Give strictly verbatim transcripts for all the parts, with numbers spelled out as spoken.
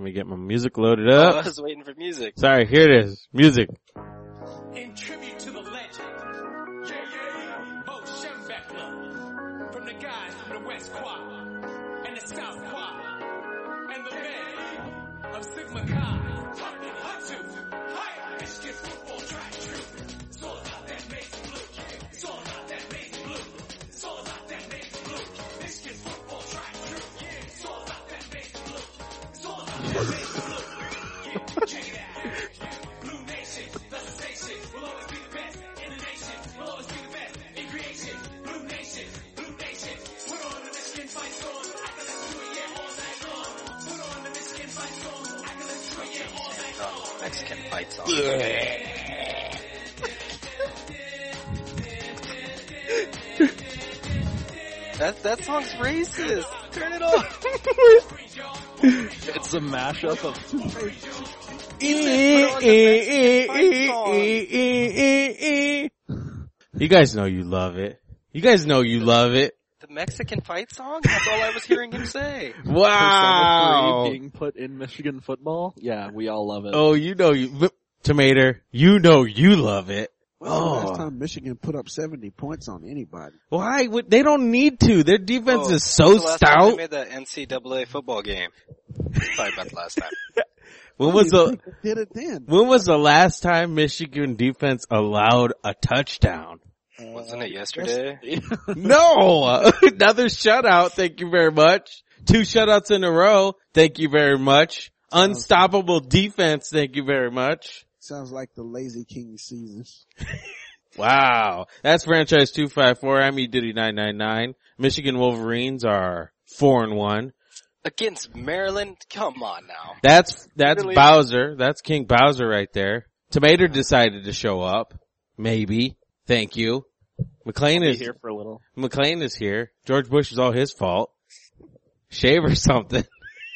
me get my music loaded Oh, up. I was waiting for music. Sorry, here it is. Music. In tribute to the legend, yeah, yeah, Bo Schembechler, from the guys from the West Quad, and the South Quad, and the men of Sigma Chi, Tucking Hutsu, hi, Michigan football track true. It's all about that maize and blue. It's all about that maize and blue. It's all about that maize and blue. Michigan football track true. Yeah, it's all about that maize and blue. It's all about that maize and blue. Yeah, check it out. Blue Nation, that's the station. We'll always be the best in the nation. We'll always be the best in creation. Blue Nation, Blue Nation. Put on the Michigan fight song. I can listen to it, yeah, all night long. Put on the Michigan fight song. I can listen to it, yeah, all night long. Oh, Mexican fight song. that that song's racist. Turn it off. It's a mashup of two. You guys know you love it. You guys know you love it. The Mexican fight song? That's all I was hearing him say. Wow. being put in Michigan football. Yeah, we all love it. Oh, you know you, Tomato, you know you love it. Well, the Oh. last time Michigan put up seventy points on anybody. Why would, they don't need to. Their defense Oh, is so when's the last time stout. they made that N C double A football game? Sorry about the last time. When was You the, think they did it then? when was the last time Michigan defense allowed a touchdown? Uh, Wasn't it yesterday? No! Another shutout, thank you very much. Two shutouts in a row, thank you very much. Unstoppable defense, thank you very much. Sounds like the Lazy King season. Wow. That's franchise two five four. I'm E Diddy nine nine nine. Michigan Wolverines are four and one. Against Maryland? Come on now. That's, that's Really? Bowser. That's King Bowser right there. Tomato decided to show up. Maybe. Thank you. McLean Be is, here for a little. McLean is here. George Bush is all his fault. Shave or something.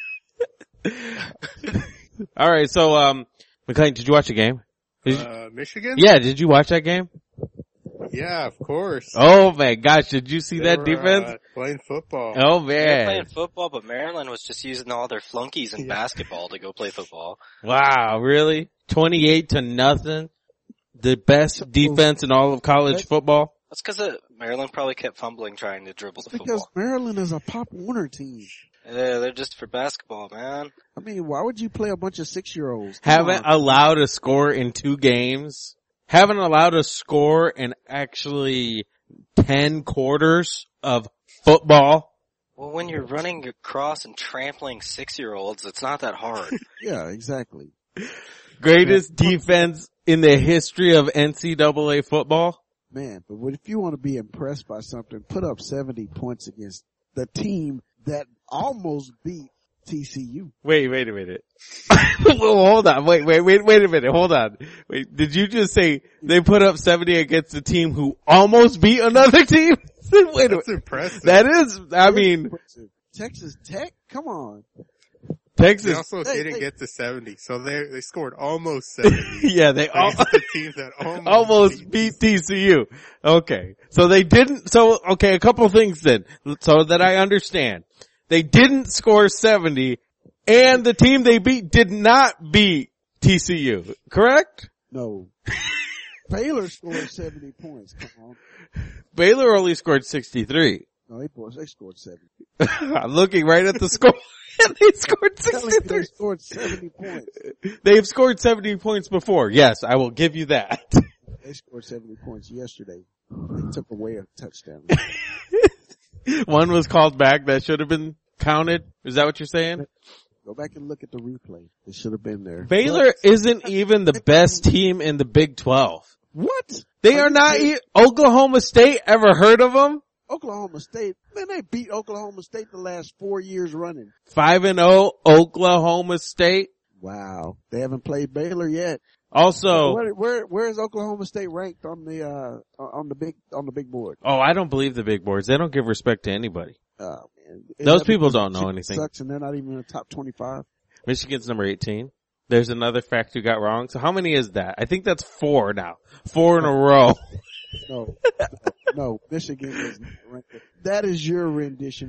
Alright, so, um, McLean, did you watch the game? Did you- Uh, Michigan? yeah, did you watch that game? Yeah, of course. Oh my gosh, did you see They that were, defense? Uh, playing football. Oh They were man. playing football, but Maryland was just using all their flunkies in Yeah. basketball to go play football. Wow, really? twenty-eight to nothing? The best defense in all of college football? That's because Maryland probably kept fumbling trying to dribble the Because football. Maryland is a Pop Warner team. Yeah, they're just for basketball, man. I mean, why would you play a bunch of six-year-olds? Come Haven't on. allowed a score in two games? Haven't allowed a score in actually ten quarters of football? Well, when you're running across and trampling six-year-olds, it's not that hard. Yeah, exactly. Greatest defense in the history of N C double A football? Man, but what if you want to be impressed by something, put up seventy points against the team that almost beat T C U. Wait, wait a minute. Well, hold on. Wait, wait, wait, wait a minute. Hold on. Wait, did you just say they put up seventy against a team who almost beat another team? Wait a minute. That's impressive. That is, I mean, Impressive. Texas Tech? Come on. They Texas, also Hey, didn't hey. get to seventy, so they they scored almost seventy. yeah, they all, against the team that almost, almost beat T C U. Okay. So they didn't, so, okay, a couple things then, so that I understand. They didn't score seventy, and the team they beat did not beat T C U, correct? No. Baylor scored seventy points. Come on. Baylor only scored sixty-three. No, they, they scored seventy. I'm looking right at the score. They scored Telling you sixty-three. They scored seventy points. They've scored seventy points before. Yes, I will give you that. They scored seventy points yesterday. They took away a touchdown. One was called back that should have been counted. Is that what you're saying? Go back and look at the replay. It should have been there. Baylor isn't even the best team in the Big twelve. What? They are not, e- Oklahoma State, ever heard of them? Oklahoma State. Man, they beat Oklahoma State the last four years running. five and oh, Oklahoma State. Wow. They haven't played Baylor yet. Also, Where, where, where is Oklahoma State ranked on the, uh, on the big, on the big board? oh, I don't believe the big boards. They don't give respect to anybody. Oh man. Is Those that people because don't know Michigan anything. Sucks and they're not even in the top twenty-five. Michigan's number eighteen. There's another fact you got wrong. So how many is that? I think that's four now. Four in a row. No, no, no. Michigan is not ranked. That is your rendition of it.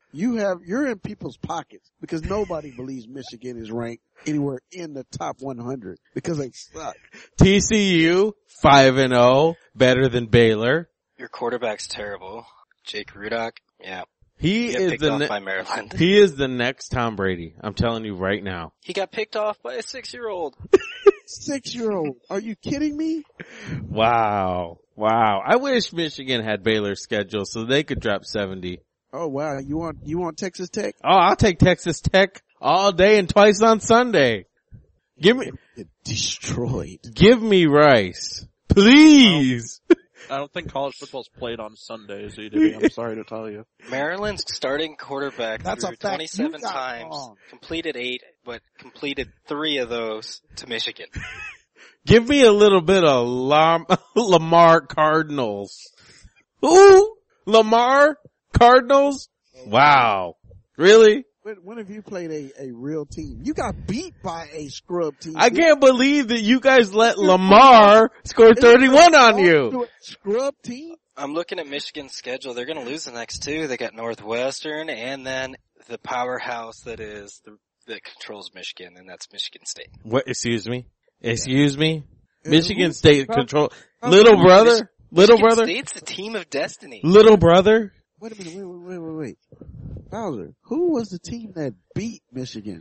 You have, you're in people's pockets because nobody believes Michigan is ranked anywhere in the top one hundred because they suck. T C U, five and oh, better than Baylor. Your quarterback's terrible. Jake Rudock, yeah. He He got is picked the off ne- by Maryland. he is the next Tom Brady. I'm telling you right now. He got picked off by a six-year-old. Six year old. Are you kidding me? Wow. Wow. I wish Michigan had Baylor's schedule so they could drop seventy. Oh wow. You want, you want Texas Tech? Oh, I'll take Texas Tech all day and twice on Sunday. Give me, Get destroyed. give me Rice. Please. I don't think college football's played on Sundays, E D. I'm sorry to tell you. Maryland's starting quarterback That's a threw fact you twenty-seven got times, wrong. completed eight, but completed three of those to Michigan. Give me a little bit of Lam- Lamar Cardinals. Ooh, Lamar Cardinals? Wow. Really? When, when have you played a, a real team? You got beat by a scrub team. I can't believe that you guys let Lamar score thirty-one on you. Scrub team? I'm looking at Michigan's schedule. They're going to lose the next two. They got Northwestern and then the powerhouse that is the, that controls Michigan, and that's Michigan State. What, excuse me? Excuse me? Yeah, Michigan who- State how- control, how- little brother? Little Michigan brother? State's the team of destiny. Little brother? Wait a minute, wait, wait, wait, wait, wait. Bowser, who was the team that beat Michigan?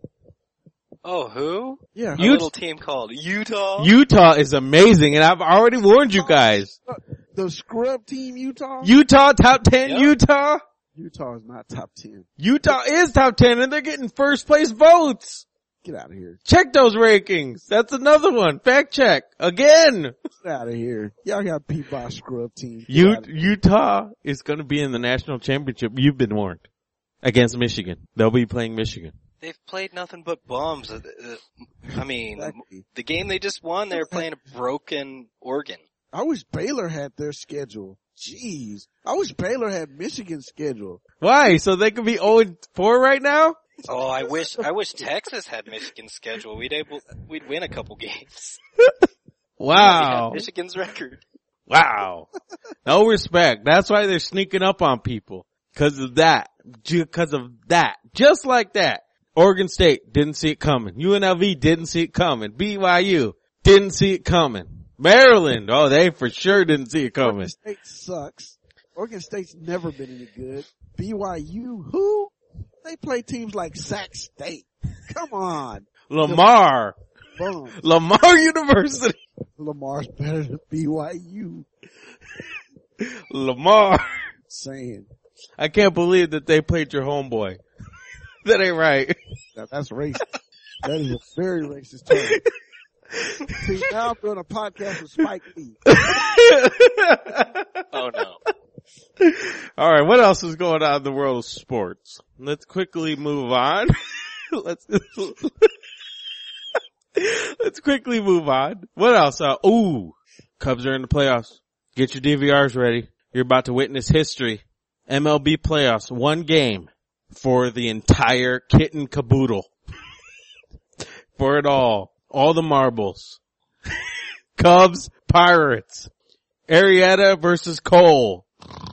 Oh, who? Yeah, A You- little team called Utah. Utah is amazing and I've already warned you guys. the scrub team Utah? Utah top ten, Yep. Utah? Utah is not top ten. Utah is top ten and they're getting first place votes. Get out of here. Check those rankings. That's another one. Fact check. Again. Get out of here. Y'all got beat by a scrub team. Get U- outta here. Utah is going to be in the national championship. You've been warned. Against Michigan. They'll be playing Michigan. They've played nothing but bums. Uh, uh, I mean, Exactly. the game they just won, they were playing a broken Oregon. I wish Baylor had their schedule. Jeez. I wish Baylor had Michigan's schedule. Why? So they could be oh and four right now? Oh, I wish, I wish Texas had Michigan's schedule. We'd able, we'd win a couple games. Wow. We had Michigan's record. Wow. No respect. That's why they're sneaking up on people. Cause of that. Because of that. Just like that. Oregon State didn't see it coming. U N L V didn't see it coming. B Y U didn't see it coming. Maryland, oh, they for sure didn't see it coming. Oregon State sucks. Oregon State's never been any good. B Y U, who? They play teams like Sac State. Come on. Lamar. Bums. Lamar University. Lamar's better than B Y U. Lamar. Saying. I can't believe that they played your homeboy. That ain't right. Now that's racist. That is a very racist term. See, now I'm doing a podcast with Spike Lee. Oh no. All right, what else is going on in the world of sports? Let's quickly move on. Let's let's quickly move on. What else? Uh, ooh, Cubs are in the playoffs. Get your D V Rs ready. You're about to witness history. M L B playoffs, one game for the entire kit and caboodle. For it all. All the marbles. Cubs, Pirates. Arrieta versus Cole.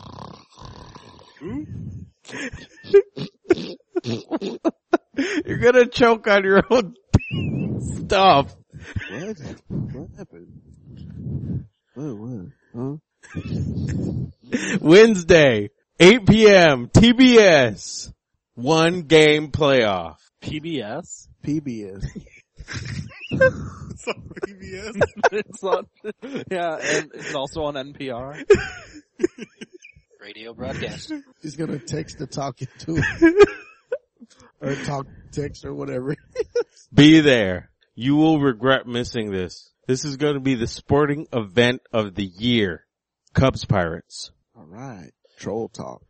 You're gonna choke on your own stuff. What? What happened? What, what? Huh? Wednesday, eight p.m., T B S. One game playoff. P B S? P B S. It's on P B S. It's on, yeah, and it's also on N P R. Radio broadcast. He's gonna text the talking to him. Or talk, text or whatever. Be there. You will regret missing this. This is going to be the sporting event of the year. Cubs Pirates. Alright. Troll talk.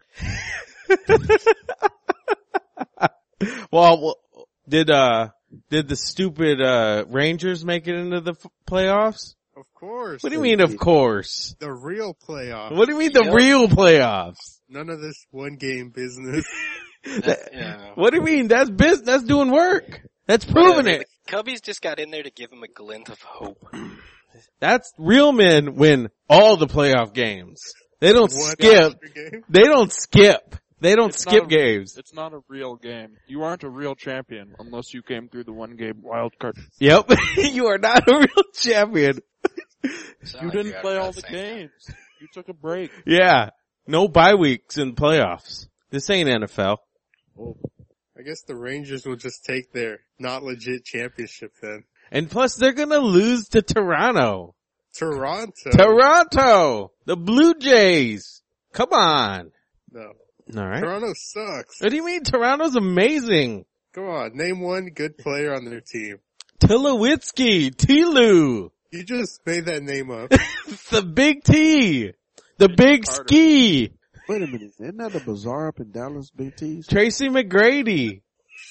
Well, well, did, uh, did the stupid, uh, Rangers make it into the f- playoffs? Of course. What do you mean, of course? The real playoff. What do you mean the Yep. real playoffs? None of this one game business. That, yeah. What do you mean? That's business. That's doing work. That's proving Whatever. it. The Cubbies just got in there to give him a glint of hope. That's real men win all the playoff games. They don't One skip. extra game. They don't skip. They don't It's skip not a- games. It's not a real game. You aren't a real champion unless you came through the one game wild card. Yep. You are not a real champion. Sound You like didn't got play about all the same time. games. You took a break. Yeah. No bye weeks in playoffs. This ain't N F L. I guess the Rangers will just take their not legit championship then. And plus they're gonna lose to Toronto. Toronto. Toronto! The Blue Jays! Come on. No. Alright. Toronto sucks. What do you mean? Toronto's amazing. Come on, name one good player on their team. Tulowitzki, Tilu, You just made that name up. the Big T, the Big Carter. Ski, Wait a minute. Isn't that the bazaar up in Dallas, Big T's? Tracy McGrady.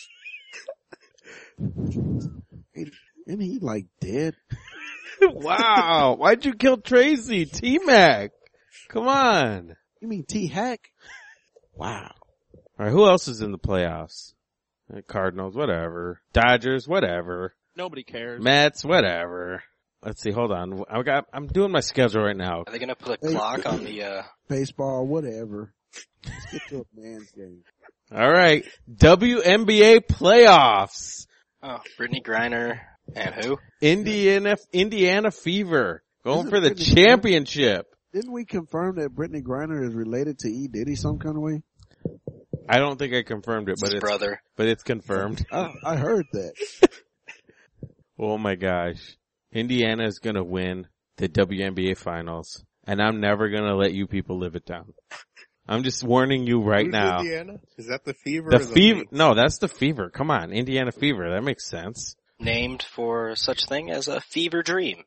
Isn't he like dead? Wow. Why'd you kill Tracy? T-Mac. Come on. You mean T Hack? Wow. Alright, who else is in the playoffs? Uh, Cardinals, whatever. Dodgers, whatever. Nobody cares. Mets, whatever. Let's see, hold on. I got, I'm doing my schedule right now. Are they gonna put a Hey. clock on the, uh, Baseball, whatever. Let's get to a man's game. Alright. W N B A playoffs. oh, Brittany Griner and who? Indiana, Indiana Fever. Going Isn't for the Brittany- championship. Didn't we confirm that Brittany Griner is related to E. Diddy some kind of way? I don't think I confirmed it, It's but his it's, brother. but it's confirmed. I, I heard that. Oh my gosh. Indiana is gonna win the W N B A finals, and I'm never gonna let you people live it down. I'm just warning you right Who's now. Indiana? Is that the Fever? The or the Fever, Lynx? no, that's the Fever. Come on, Indiana Fever. That makes sense. Named for such thing as a fever dream.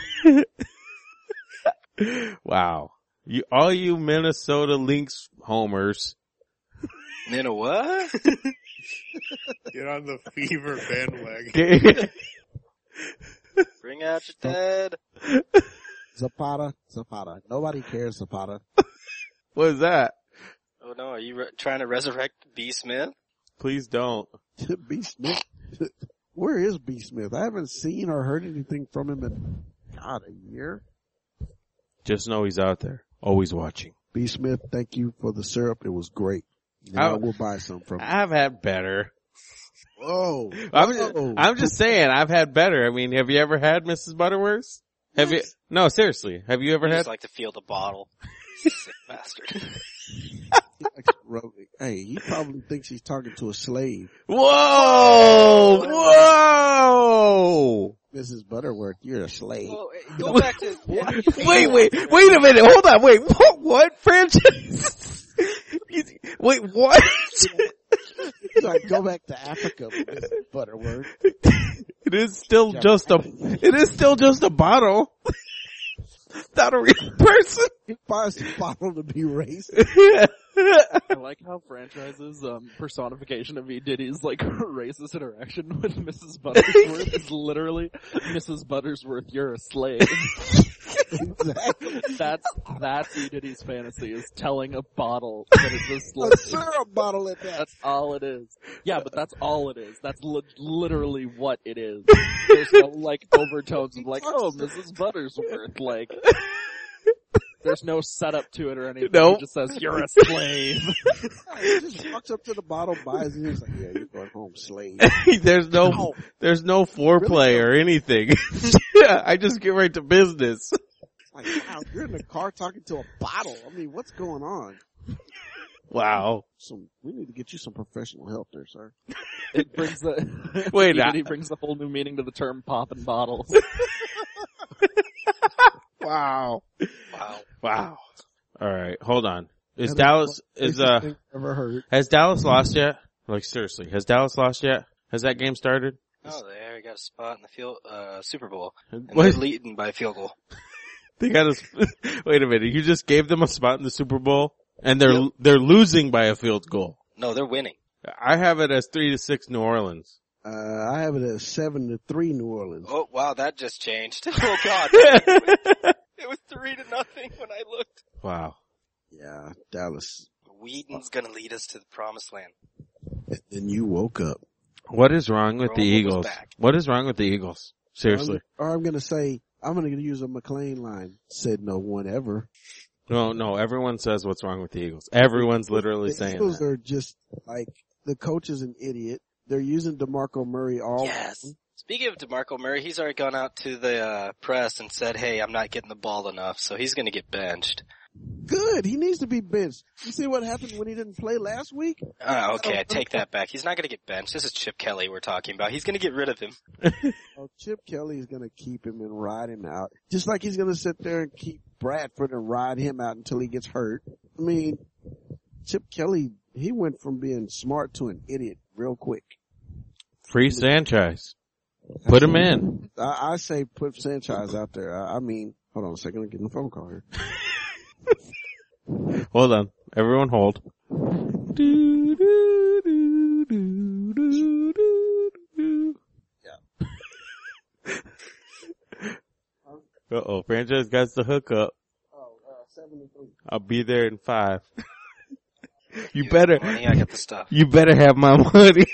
Wow. You, all you Minnesota Lynx homers. Nina what? Get on the Fever bandwagon. Bring out your dead. Zapata, Zapata. Nobody cares, Zapata. What is that? Oh no, are you re- trying to resurrect B. Smith? Please don't. B. Smith. Where is B. Smith? I haven't seen or heard anything from him in, God, a year. Just know he's out there. Always watching. B. Smith, thank you for the syrup. It was great. Now I- we'll buy some from you. I've had better. Whoa. I'm just, Whoa. I'm just saying, I've had better. I mean, have you ever had Missus Butterworth? Have you? No, seriously. Have you ever I had? just like to feel the bottle. Sick bastard. Hey, he probably thinks he's talking to a slave. Whoa! Whoa! Missus Butterworth, you're a slave. Well, go back to Wait, wait, wait a minute. Hold on. Wait, what? What franchise? Wait, what? He's like, go back to Africa, Missus Butterworth. It is still just a. It is still just a bottle. Not a real person. He buys the bottle to be racist. I like how franchises, um, personification of E. Diddy's like racist interaction with Missus Buttersworth is literally, Missus Buttersworth, you're a slave. Exactly. That's, that's E. Diddy's fantasy, is telling a bottle that it's a slave. A syrup bottle at that. That's all it is. Yeah, but that's all it is. That's li- literally what it is. There's no like overtones of like, oh, Missus Buttersworth, like, there's no setup to it or anything. Nope. It just says, you're a slave. He just walks up to the bottle, buys it, he's like, yeah, you're going home, slave. There's no, there's no foreplay or anything. I just get right to business. Like, wow, you're in the car talking to a bottle. I mean, what's going on? Wow. Some, we need to get you some professional help there, sir. It brings the, Wait, E. I- Diddy brings a whole new meaning to the term poppin' bottles. Wow. wow. Wow. All right, hold on. Is That's Dallas the is racist uh thing I've ever heard. has Dallas lost yet? Like seriously, has Dallas lost yet? Has that game started? Oh, they already got a spot in the field, uh, Super Bowl. And What? they're leading by a field goal. They got us. Wait a minute. You just gave them a spot in the Super Bowl, and they're they're losing by a field goal. No, they're winning. I have it as three to six New Orleans. Uh, I have it as seven to three New Orleans. Oh, wow, that just changed. Oh god. It was three to nothing when I looked. Wow. Yeah, Dallas. Whedon's gonna lead us to the promised land. And then you woke up. What is wrong with the Romo was Eagles? back. What is wrong with the Eagles? Seriously. Or I'm, or I'm gonna say, I'm gonna use a McLean line. Said no one ever. No, no, everyone says what's wrong with the Eagles. Everyone's literally The saying Eagles that. are just like, the coach is an idiot. They're using DeMarco Murray all. Yes. Speaking of DeMarco Murray, he's already gone out to the uh, press and said, hey, I'm not getting the ball enough, so he's going to get benched. Good. He needs to be benched. You see what happened when he didn't play last week? Uh, okay, I take that back. He's not going to get benched. This is Chip Kelly we're talking about. He's going to get rid of him. Oh, Chip Kelly is going to keep him and ride him out. Just like he's going to sit there and keep Bradford and ride him out until he gets hurt. I mean, Chip Kelly, he went from being smart to an idiot real quick. Free Sanchez. Put him in. I, I say put Sanchez out there. I, I mean, hold on a second. I'm getting a phone call here. Hold on. Everyone hold. Do, do, do, do, do, do, do. Uh-oh, franchise got the hookup. Oh, uh, seventy-three. I'll be there in five. You You better, got the money, I got the stuff. you better have my money.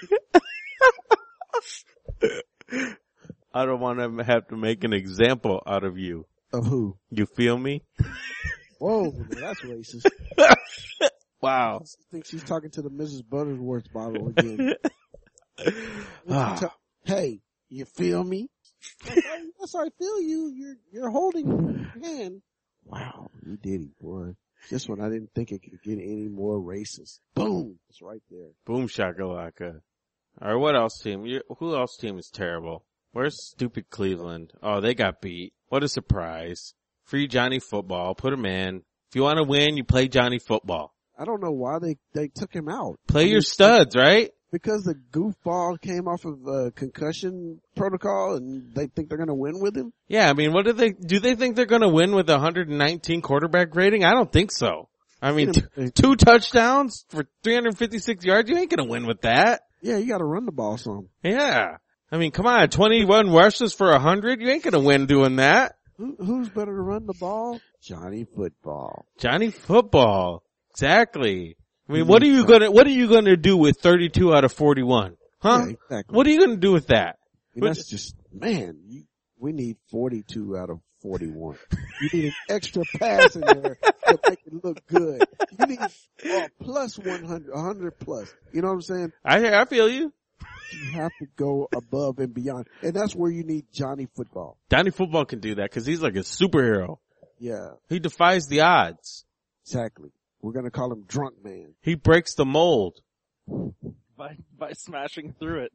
I don't want to have to make an example out of you. Of who? You feel me? Whoa, that's racist. Wow. I think she's talking to the Missus Butterworth bottle again. Ah. Hey, you feel me? Yes, I feel you. You're, you're holding your hand. Wow, you did it, boy. This one, I didn't think it could get any more racist. Boom. It's right there. Boom shakalaka. Alright, what else team? You, who else team is terrible? Where's stupid Cleveland? Oh, they got beat. What a surprise. Free Johnny Football. Put him in. If you want to win, you play Johnny Football. I don't know why they, they took him out. Play I mean, your studs, right? Because the goofball came off of uh, concussion protocol and they think they're going to win with him? Yeah, I mean, what do they, do they think they're gonna win with a one hundred nineteen quarterback rating? I don't think so. I mean, t- two touchdowns for three hundred fifty-six yards, you ain't gonna win with that. Yeah, you got to run the ball some. Yeah. I mean, come on, twenty-one rushes for a hundred, you ain't gonna win doing that. Who, who's better to run the ball? Johnny Football. Johnny Football. Exactly. I mean, what are you gonna, what are you gonna do with thirty-two out of forty-one? Huh? Yeah, exactly. What are you gonna do with that? I mean, that's just, man, you, we need forty-two out of forty-one. You need an extra pass in there to make it look good. You need uh, plus one hundred, one hundred plus. You know what I'm saying? I, I feel you. You have to go above and beyond. And that's where you need Johnny Football. Johnny Football can do that because he's like a superhero. Yeah, He defies the odds. exactly. We're going to call him Drunk Man. He breaks the mold. By, by smashing through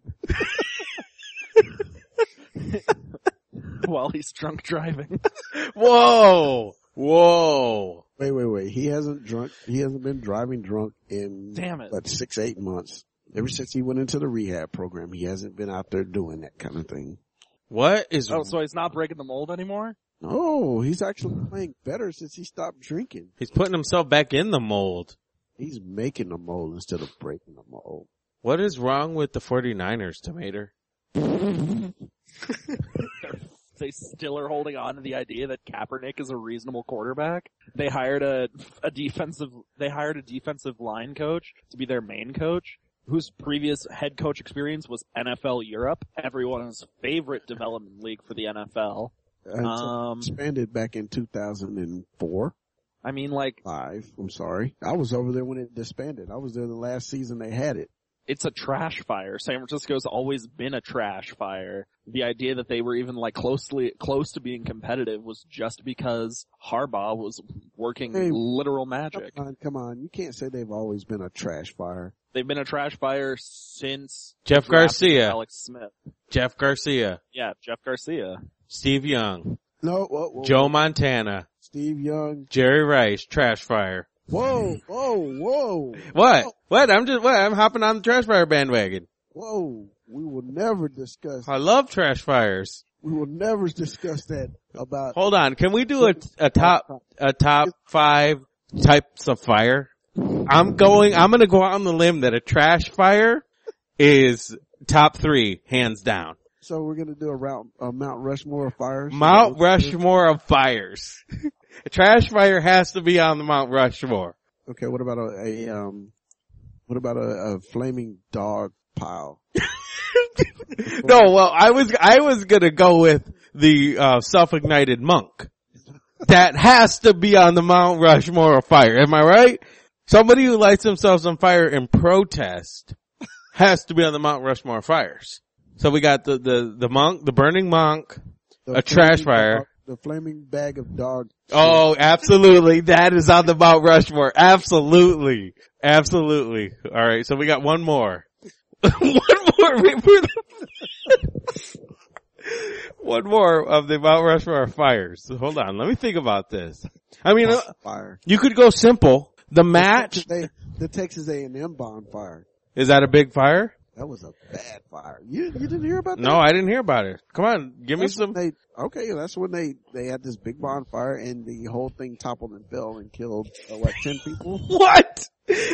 it. While he's drunk driving. Whoa! Whoa! Wait, wait, wait. He hasn't drunk. He hasn't been driving drunk in Damn it. what, six, eight months. Ever since he went into the rehab program, he hasn't been out there doing that kind of thing. What is, Oh, so he's not breaking the mold anymore? No, he's actually playing better since he stopped drinking. he's putting himself back in the mold. He's making the mold instead of breaking the mold. What is wrong with the forty-niners, Tomato? They still are holding on to the idea that Kaepernick is a reasonable quarterback. They hired a, a defensive, they hired a defensive line coach to be their main coach, whose previous head coach experience was N F L Europe, everyone's favorite development league for the N F L. Until Um, expanded back in two thousand four, I mean, like, five. I'm sorry. I was over there when it disbanded. I was there the last season they had it. it's a trash fire. San Francisco's always been a trash fire. The idea that they were even like closely, close to being competitive was just because Harbaugh was working Hey, literal magic. Come on, come on. You can't say they've always been a trash fire. They've been a trash fire since Jeff drafting Garcia. Alex Smith. Jeff Garcia. Yeah, Jeff Garcia. Steve Young. No, whoa, whoa, Joe Montana. Steve Young. Jerry Rice. Trash fire. Whoa, whoa, whoa. What? Whoa, What? I'm just, what? I'm hopping on the trash fire bandwagon. whoa. We will never discuss, I love trash fires. we will never discuss that about, Hold on. Can we do a, a top, a top five types of fire? I'm going, I'm gonna go out on the limb that a trash fire is top three, hands down. so we're gonna do a, route, a Mount Rushmore of fires. Mount Rushmore of fires. A trash fire has to be on the Mount Rushmore. Okay, what about a, a um, what about a, a flaming dog pile? No, well, I was, I was gonna go with the, uh, self-ignited monk. that has to be on the Mount Rushmore of fire. Am I right? Somebody who lights themselves on fire in protest has to be on the Mount Rushmore of fires. So we got the, the, the monk, the burning monk, The a trash flaming fire. dog- the flaming bag of dog. Oh, absolutely. That is on the Mount Rushmore. Absolutely. Absolutely. All right. So we got one more. one more. We- we're- one more of the Mount Rushmore fires. Hold on. Let me think about this. I mean, uh, Fire. you could go simple. The match, They, the Texas A and M bonfire. is that a big fire? That was a bad fire. You you didn't hear about that? No, I didn't hear about it. Come on. Give me That's some. when they, okay, that's when they, they had this big bonfire and the whole thing toppled and fell and killed, uh, what, ten people? What?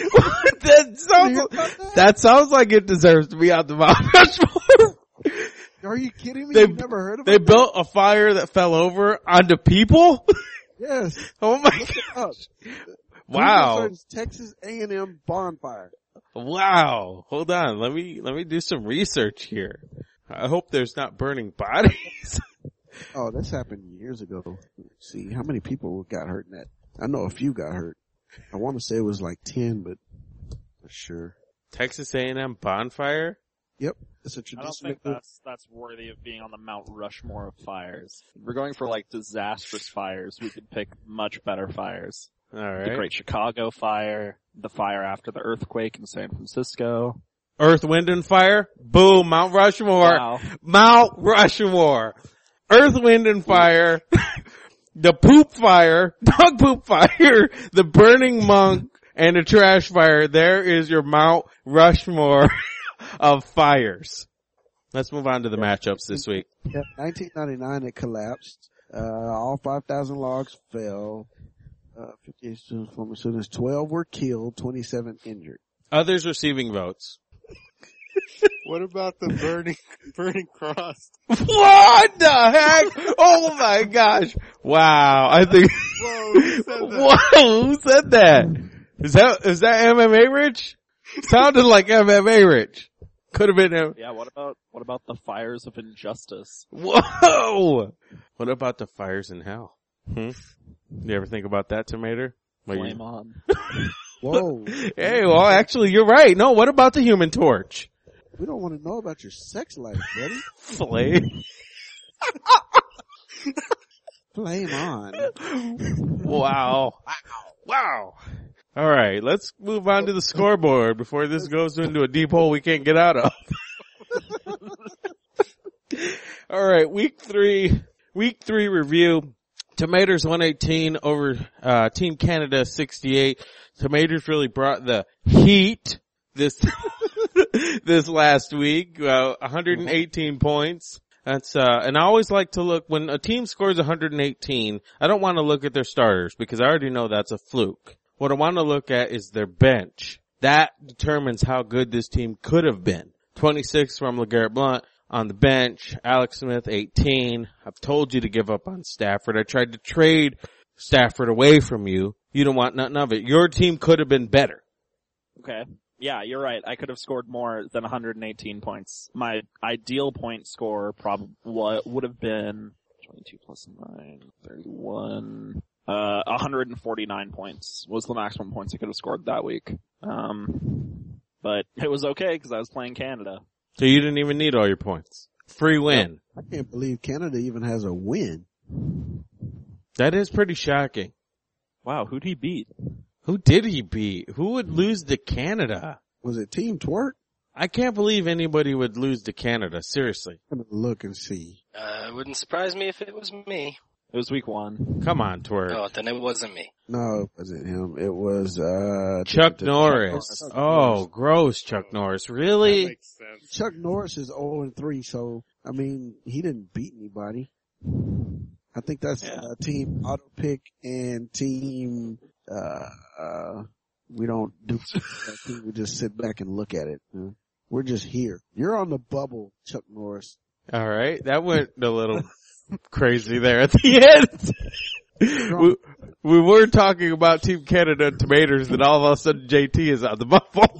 that sounds, that? that sounds like it deserves to be on the Mount Rushmore. Are you kidding me? They- You've never heard of They it? built a fire that fell over onto people? Yes. Oh my Look it up. Wow. Google search Texas A and M bonfire. Wow. Hold on. Let me, let me do some research here. I hope there's not burning bodies. Oh, this happened years ago. Let's see, how many people got hurt in that? I know a few got hurt. I want to say it was like ten, but not sure. Texas A and M bonfire? Yep. It's a I don't tradition. think that's that's worthy of being on the Mount Rushmore of fires. If we're going for like disastrous fires, we could pick much better fires. All The right. Great Chicago Fire, the fire after the earthquake in San Francisco. Earth, Wind, and Fire? Boom. Mount Rushmore. Wow. Mount Rushmore. Earth, Wind, and Fire. The poop fire. Dog poop fire. The burning monk. And the trash fire. There is your Mount Rushmore of fires. Let's move on to the matchups this week. Yeah, nineteen ninety-nine it collapsed. Uh, all five thousand logs fell. Uh, fifty-eight students, former students, twelve were killed, twenty-seven injured. Others receiving votes. What about the burning, burning cross? What the heck? Oh my gosh. Wow. I think, Whoa, who said that? whoa, who said that? Is that, is that M M A Rich? Sounded like M M A Rich. Could have been him. Yeah, what about, what about the fires of injustice? Whoa! What about the fires in hell? Hmm? You ever think about that, Tomato? Well, Flame you- on. Whoa. Hey, well, actually, you're right. No, what about the Human Torch? We don't want to know about your sex life, buddy. Flame. Flame on. Wow. Wow. All right, let's move on to the scoreboard before this goes into a deep hole we can't get out of. All right, week three, week three review. Tomatoes one eighteen over uh Team Canada sixty-eight. Tomatoes really brought the heat this this last week. Uh, one hundred eighteen points. That's uh and I always like to look when a team scores one hundred eighteen. I don't want to look at their starters because I already know that's a fluke. What I want to look at is their bench. That determines how good this team could have been. twenty-six from LeGarrette Blount on the bench. Alex Smith, eighteen. I've told you to give up on Stafford. I tried to trade Stafford away from you. You don't want nothing of it. Your team could have been better. Okay. Yeah, you're right. I could have scored more than one hundred eighteen points. My ideal point score probably would have been twenty-two plus nine, thirty-one. Uh, one hundred forty-nine points was the maximum points I could have scored that week. Um, but it was okay because I was playing Canada. So you didn't even need all your points. Free win. I can't believe Canada even has a win. That is pretty shocking. Wow, who'd he beat? Who did he beat? Who would lose to Canada? Was it Team Twerk? I can't believe anybody would lose to Canada. Seriously. I'm gonna look and see. Uh, it wouldn't surprise me if it was me. It was week one. Come on, Twerk. Oh, then it wasn't me. No, it wasn't him. It was, uh, Chuck Chuck Norris. Chuck Oh, Norris. gross, Chuck Norris. That Really? makes sense. Chuck Norris is oh and three, so, I mean, he didn't beat anybody. I think that's, Yeah. uh, Team Auto Pick and Team, uh, uh, we don't do, I think we just sit back and look at it. Uh, We're just here. You're on the bubble, Chuck Norris. All right. That went a little crazy there at the end. we, we were talking about Team Canada and tomatoes, and all of a sudden J T is on the bubble.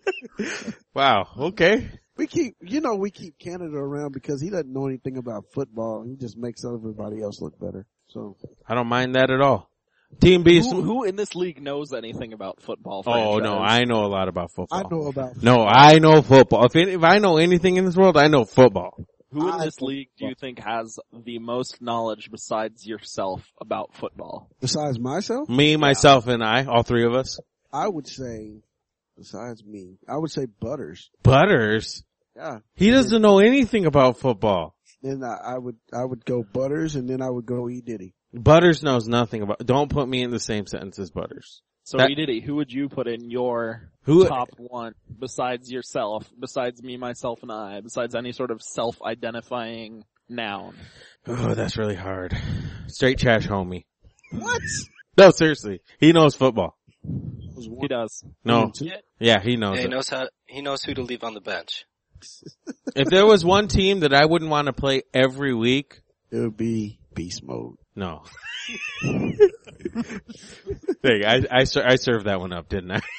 Wow. Okay. We keep, you know, we keep Canada around because he doesn't know anything about football. He just makes everybody else look better. So I don't mind that at all. Team B. Who, who in this league knows anything about football? Oh franchise? no, I know a lot about football. I know about. No, I know football. If any, if I know anything in this world, I know football. Who in I this know league do you think has the most knowledge besides yourself about football? Besides myself, Me, myself, and I, all three of us. I would say, besides me, I would say Butters. Butters. Yeah. He doesn't know anything about football. Then I, I would, I would go Butters, and then I would go E Diddy. Butters knows nothing about. Don't put me in the same sentence as Butters. So, That- E. Diddy, who would you put in your Who? top one besides yourself, besides me, myself, and I, besides any sort of self-identifying noun? Oh, that's really hard. Straight trash, homie. What? No, seriously, he knows football. Was He one, does. No, two? yeah, he knows He it. knows how, he knows who to leave on the bench. If there was one team that I wouldn't want to play every week, It would be Beast Mode. no. Hey, I, I, ser- I served that one up, didn't I?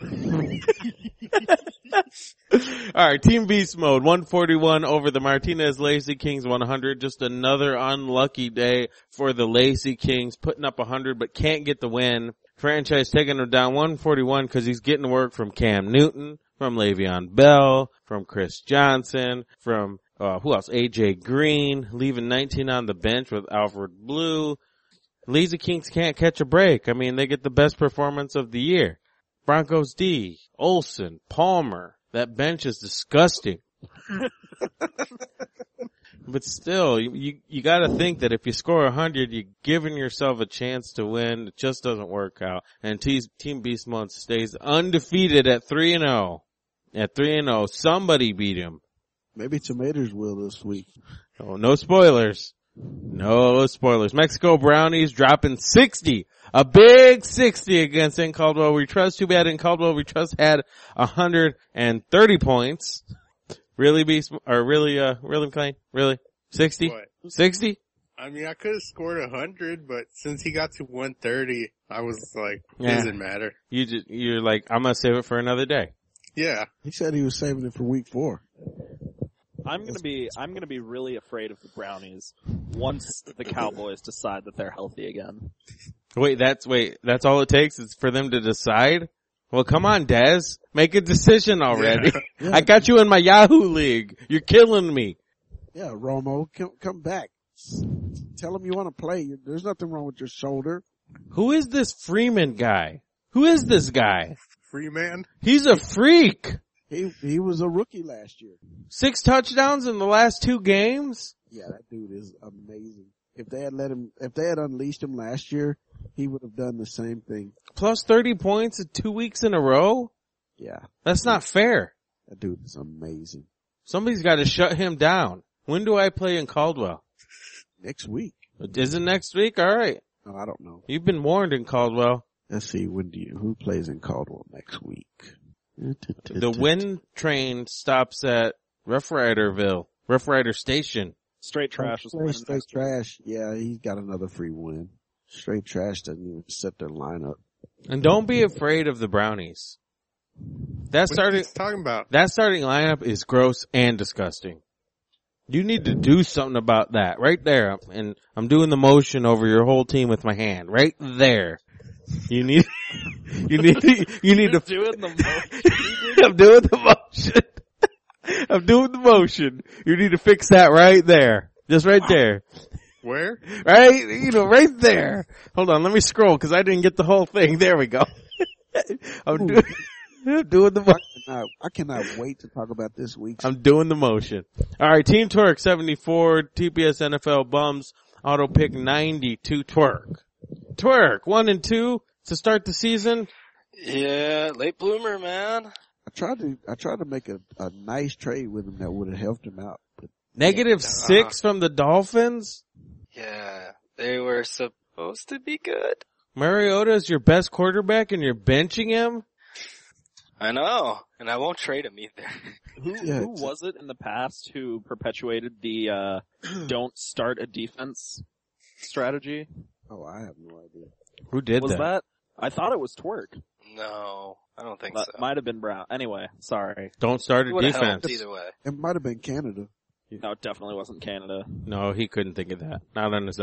Alright, Team Beast Mode, one forty-one over the Martinez Lazy Kings, one hundred. Just another unlucky day for the Lazy Kings, putting up one hundred but can't get the win. Franchise taking him down one forty-one because he's getting work from Cam Newton, from Le'Veon Bell, from Chris Johnson, from, uh, who else? A J Green, leaving nineteen on the bench with Alfred Blue. Lazy Kings can't catch a break. I mean, they get the best performance of the year. Broncos D, Olsen, Palmer. That bench is disgusting. But still, you, you, you gotta think that if you score a hundred, you're giving yourself a chance to win. It just doesn't work out. And T- Team Beast Mode stays undefeated at three and oh. At three and oh. Somebody beat him. Maybe Tomatoes will this week. Oh, no spoilers. No spoilers. Mexico Brownies dropping sixty. A big sixty against In Caldwell We Trust. Too bad In Caldwell We Trust had one hundred thirty points. Really, Beast, or really, uh, really McLean? Really? sixty? What? sixty? I mean, I could have scored a hundred, but since he got to one thirty, I was like, Yeah. doesn't matter. You just, you're like, I'm gonna save it for another day. Yeah. He said he was saving it for week four. I'm gonna be, I'm gonna be really afraid of the Brownies once the Cowboys decide that they're healthy again. Wait, that's, wait, that's all it takes is for them to decide? Well, come on, Dez. Make a decision already. Yeah. I got you in my Yahoo League. You're killing me. Yeah, Romo, come, come back. Tell him you want to play. There's nothing wrong with your shoulder. Who is this Freeman guy? Who is this guy? Free man. He's a freak. He he was a rookie last year. Six touchdowns in the last two games? Yeah, that dude is amazing. If they had let him, if they had unleashed him last year, he would have done the same thing. Plus thirty points in two weeks in a row? Yeah, That's not fair. that dude is amazing. Somebody's got to shut him down. When do I play in Caldwell? Next week. Is it next week? All right. Oh, I don't know. You've been warned in Caldwell. Let's see. When do you? Who plays in Caldwell next week? The wind train stops at Rough Riderville, Rough Rider Station. Straight trash is Straight, winning straight next week. trash. Yeah, he's got another free win. Straight trash doesn't even set their lineup. And don't be afraid of the Brownies. That What are starting, you talking about? that starting lineup is gross and disgusting. You need to do something about that right there. And I'm doing the motion over your whole team with my hand right there. You need, you need to, you need to, Doing the most. I'm doing the motion. I'm doing the motion. You need to fix that right there. Just right there. Where? Right? You know, right there. Hold on, let me scroll because I didn't get the whole thing. There we go. I'm, do- I'm doing the motion. Now, I cannot wait to talk about this week's. I'm doing the motion. Alright, Team Twerk seventy-four, T P S N F L Bums, Auto Pick ninety-two Twerk. Twerk, one and two to start the season. Yeah, late bloomer, man. I tried to, I tried to make a, a nice trade with him that would have helped him out. But Negative six from the Dolphins. Yeah, they were supposed to be good. Mariota is your best quarterback and you're benching him? I know, and I won't trade him either. Who, Yeah, who it's- was it in the past who perpetuated the uh don't start a defense strategy? oh, I have no idea. Who did Was that? that? I thought it was Twerk. No, I don't think That so. might have been Brown. Anyway, sorry. Don't start It a would have defense. helped either way. It might have been Canada. No, it definitely wasn't Canada. No, he couldn't think of that. Not on his own.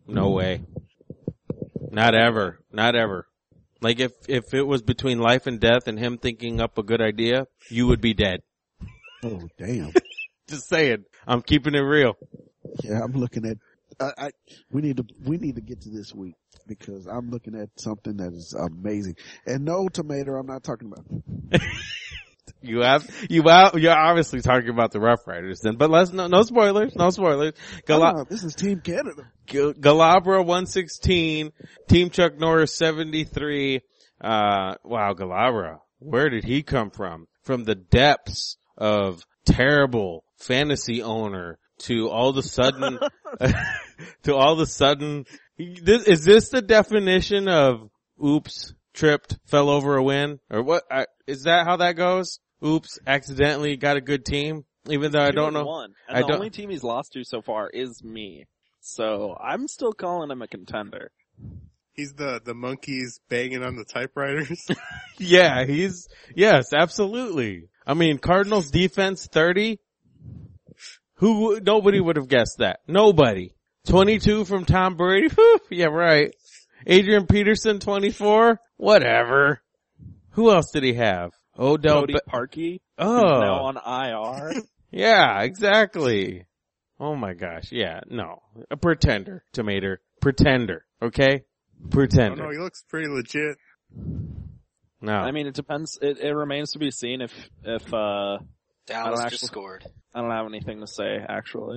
No way. Not ever. Not ever. Like if, if it was between life and death and him thinking up a good idea, you would be dead. Oh, damn. Just saying. I'm keeping it real. Yeah, I'm looking at, I, I, we need to, we need to get to this week because I'm looking at something that is amazing. And no, Tomato, I'm not talking about. You have, you out, you're obviously talking about the Rough Riders then, but let's, no, no spoilers, no spoilers. Gal- Oh, this is Team Canada. Gal- Galabra one sixteen, Team Chuck Norris seventy-three, uh, wow, Galabra, where did he come from? From the depths of terrible fantasy owner to all of a sudden, to all of a sudden, this, is this the definition of oops, tripped, fell over a win? Or what, I, is that how that goes? Oops, accidentally got a good team, even though I Two don't and know. One. And I the don't- only team he's lost to so far is me. So I'm still calling him a contender. He's the, the monkeys banging on the typewriters. Yeah, he's, yes, absolutely. I mean, Cardinals defense thirty. Who, nobody would have guessed that. Nobody. twenty-two from Tom Brady. Whew, yeah, right. Adrian Peterson, twenty-four. Whatever. Who else did he have? Odell. Cody Be- Parkey, oh, who's now on I R. yeah, exactly. Oh my gosh. Yeah, no. A pretender, Tomato. Pretender. Okay? Oh Pretender. no, he looks pretty legit. No. I mean, it depends. It, it remains to be seen if if uh Dallas I don't just actually- scored. I don't have anything to say actually.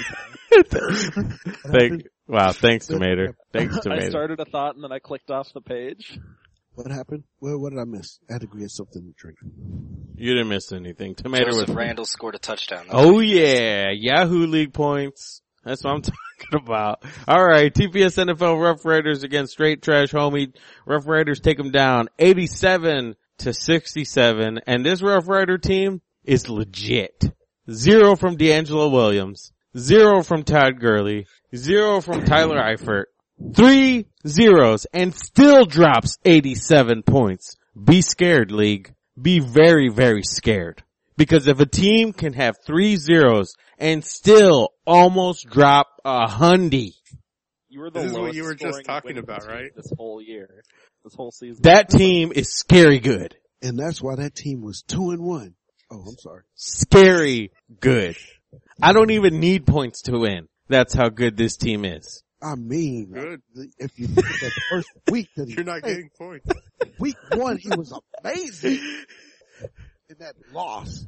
Thank, wow, thanks, Tomato. Thanks, I Tomato. started a thought and then I clicked off the page. What happened? Well, what did I miss? I had to get something to drink. You didn't miss anything. Tomato Joseph was. Randall scored a touchdown. Oh yeah, Yahoo League points. That's what I'm talking about. All right, T P S N F L Rough Riders against Straight Trash Homie. Rough Riders take them down eighty-seven to sixty-seven, and this Rough Rider team is legit. Zero from D'Angelo Williams, zero from Todd Gurley, zero from Tyler Eifert, three zeros, and still drops eighty-seven points. Be scared, league. Be very, very scared. Because if a team can have three zeros and still almost drop a hundy, You were the This is what lowest you were just scoring talking winning about, team right? This whole year, this whole season. that team is scary good. And that's why that team was two and one. Oh, I'm sorry. Scary good. I don't even need points to win. That's how good this team is. I mean, Good. if you look at that first week that he You're not played, getting points. week one, he was amazing. In that loss.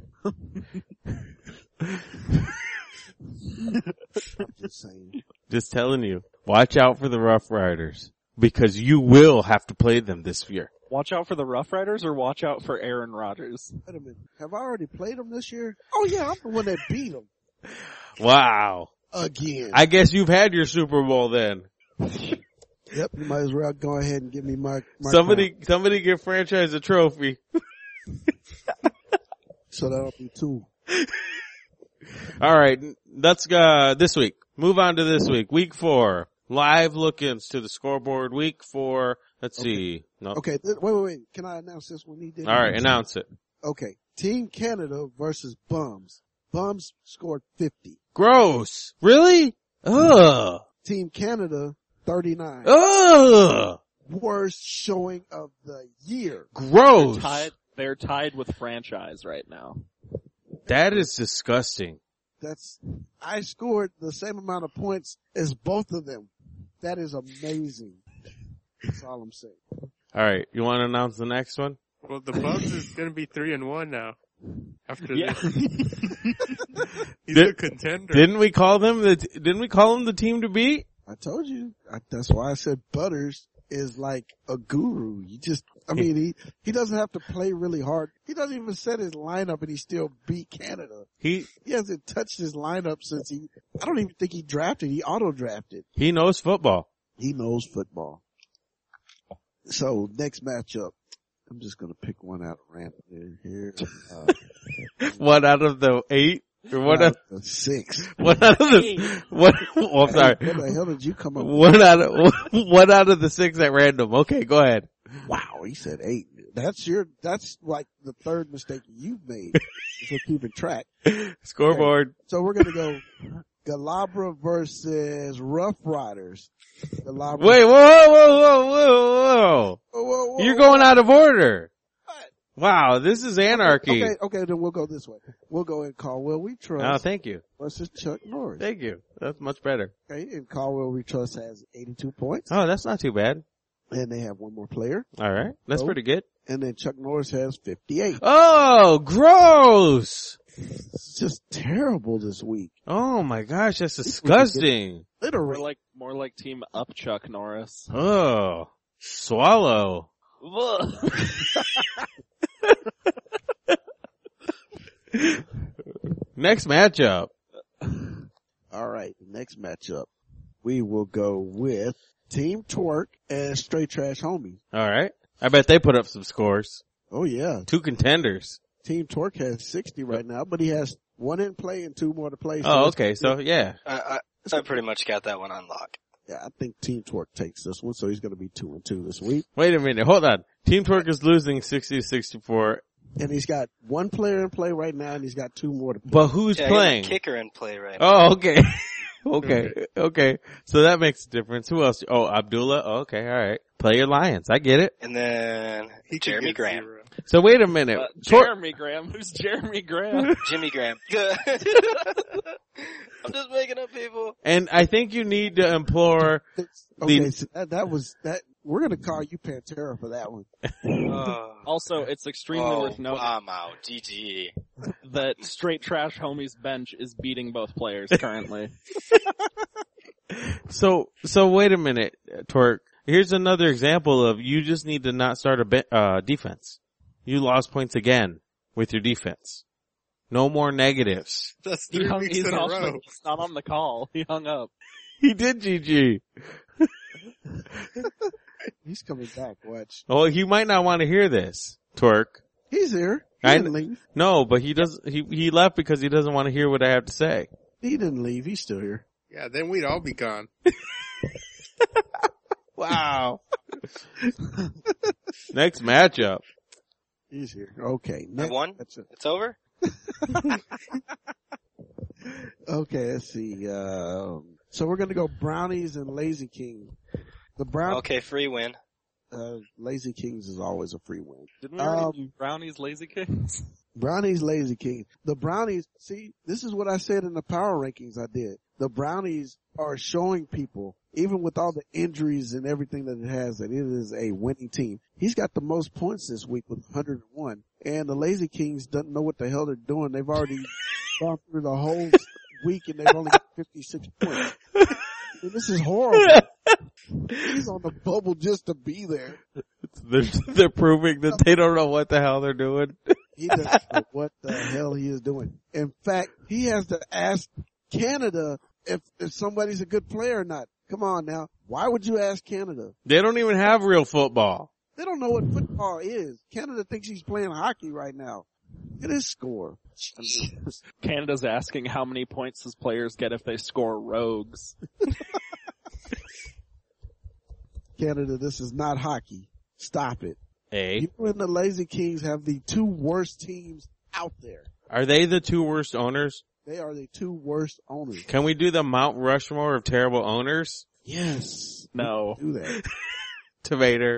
I'm just saying. Just telling you. Watch out for the Rough Riders. Because you will have to play them this year. Watch out for the Rough Riders or watch out for Aaron Rodgers. Wait a minute. Have I already played him this year? Oh yeah, I'm the one that beat him. Wow. Again. I guess you've had your Super Bowl then. Yep, you might as well go ahead and give me my, my Somebody, crown. somebody give franchise a trophy. So that'll be two. All right, let's uh this week. Move on to this week. Week four. Live look-ins to the scoreboard. Week four. Let's Okay. see. No. Okay, th- wait, wait, wait. Can I announce this one? He did. All right, announce it. Okay, Team Canada versus Bums. Bums scored fifty. Gross. Really? Ugh. Team Canada, thirty-nine. Ugh. Worst showing of the year. Gross. Tied, they're tied with franchise right now. That is disgusting. That's, I scored the same amount of points as both of them. That is amazing. That's all I'm saying. All right, you want to announce the next one? Well, the Bucks is gonna be three and one now. After Yeah. this, he's Did- a contender. Didn't we call them the? Didn't we call them the team to beat? I told you. I, that's why I said Butters is like a guru. You just, I mean, he, he doesn't have to play really hard. He doesn't even set his lineup and he still beat Canada. He He hasn't touched his lineup since he, I don't even think he drafted. He auto drafted. he knows football. He knows football. So next matchup, I'm just going to pick one out of random here. here. Uh, One out of the eight, or one out, the six. one out of the one. Oh, I'm sorry. What the hell did you come up with? One out of one out of the six at random. Okay, go ahead. Wow, he said eight. That's your, that's like the third mistake you've made. For keeping track. Scoreboard. So we're gonna go Galabra versus Rough Riders. Galabra. Wait, whoa, whoa, whoa, whoa, whoa, Whoa, whoa, whoa, You're going out of order. What? Wow, this is anarchy. Okay, okay, then we'll go this way. We'll go in Caldwell We Oh, Trust thank you. versus Chuck Norris. Thank you. That's much better. Okay, and Caldwell We Trust has eighty-two points, Oh, that's not too bad. and they have one more player, All right. That's Oh. pretty good. and then Chuck Norris has fifty-eight. Oh, gross. It's just terrible this week. Oh my gosh, that's disgusting. More Literally. like, more like Team Up Chuck Norris. Oh, swallow. Ugh. Next matchup. All right, next matchup. We will go with Team Twerk and Straight Trash Homies. All right. I bet they put up some scores. Oh yeah. Two contenders. Team Twerk has sixty right now, but he has one in play and two more to play. So Oh, it's- okay. So yeah. I, I, I pretty much got that one on lock. Yeah, I think Team Twerk takes this one, so he's going to be two and two this week. Wait a minute. Hold on. Team Twerk is losing sixty to sixty-four. And he's got one player in play right now, and he's got two more to play. But who's Yeah, I got my playing? kicker in play right now. Oh, okay. okay. Okay. So that makes a difference. Who else? Oh, Abdullah. Oh, okay. All right. Play your Lions. I get it. And then He could Jeremy get Graham. zero. So wait a minute. Uh, Twerk- Jeremy Graham? Who's Jeremy Graham? Jimmy Graham. I'm just making up people. and I think you need to implore Okay, the- so that, that was that. We're going to call you Pantera for that one. Oh, Also, it's extremely oh worth noting I'm out. G G. that Straight Trash Homies bench is beating both players currently. So, so wait a minute, Twerk. Here's another example of you just need to not start a be- uh, defense. You lost points again with your defense. No more negatives. That's He three hung, weeks he's, in a off row. the, he's not on the call. He hung up. He did, G G. He's coming back. Watch. Oh, he might not want to hear this, Twerk. He's here. He I didn't kn- leave. No, but he does. He he left because he doesn't want to hear what I have to say. He didn't leave. He's still here. Yeah, then we'd all be gone. Wow. Next matchup. He's here. Okay. I Next, won? That's it. It's over? Okay. Let's see. Um, so we're going to go Brownies and Lazy King. The Brown, Okay, free win. uh, Lazy Kings is always a free win. Didn't we already Um, do Brownies Lazy Kings? Brownies, Lazy King. The Brownies, see, this is what I said in the power rankings I did. The Brownies are showing people, even with all the injuries and everything that it has, that it is a winning team. He's got the most points this week with one hundred one. And the Lazy Kings don't know what the hell they're doing. They've already gone through the whole week and they've only got fifty-six points. And this is horrible. He's on the bubble just to be there. They're, they're proving that they don't know what the hell they're doing. He doesn't know what the hell he is doing. In fact, he has to ask Canada if, if somebody's a good player or not. Come on now. Why would you ask Canada? They don't even have real football. They don't know what football is. Canada thinks he's playing hockey right now. It is score. I mean, Canada's asking how many points his players get if they score rogues. Canada, this is not hockey. Stop it. A. You and the Lazy Kings have the two worst teams out there. Are they the two worst owners? They are the two worst owners. Can we do the Mount Rushmore of terrible owners? Yes. No. Do that. Tomater.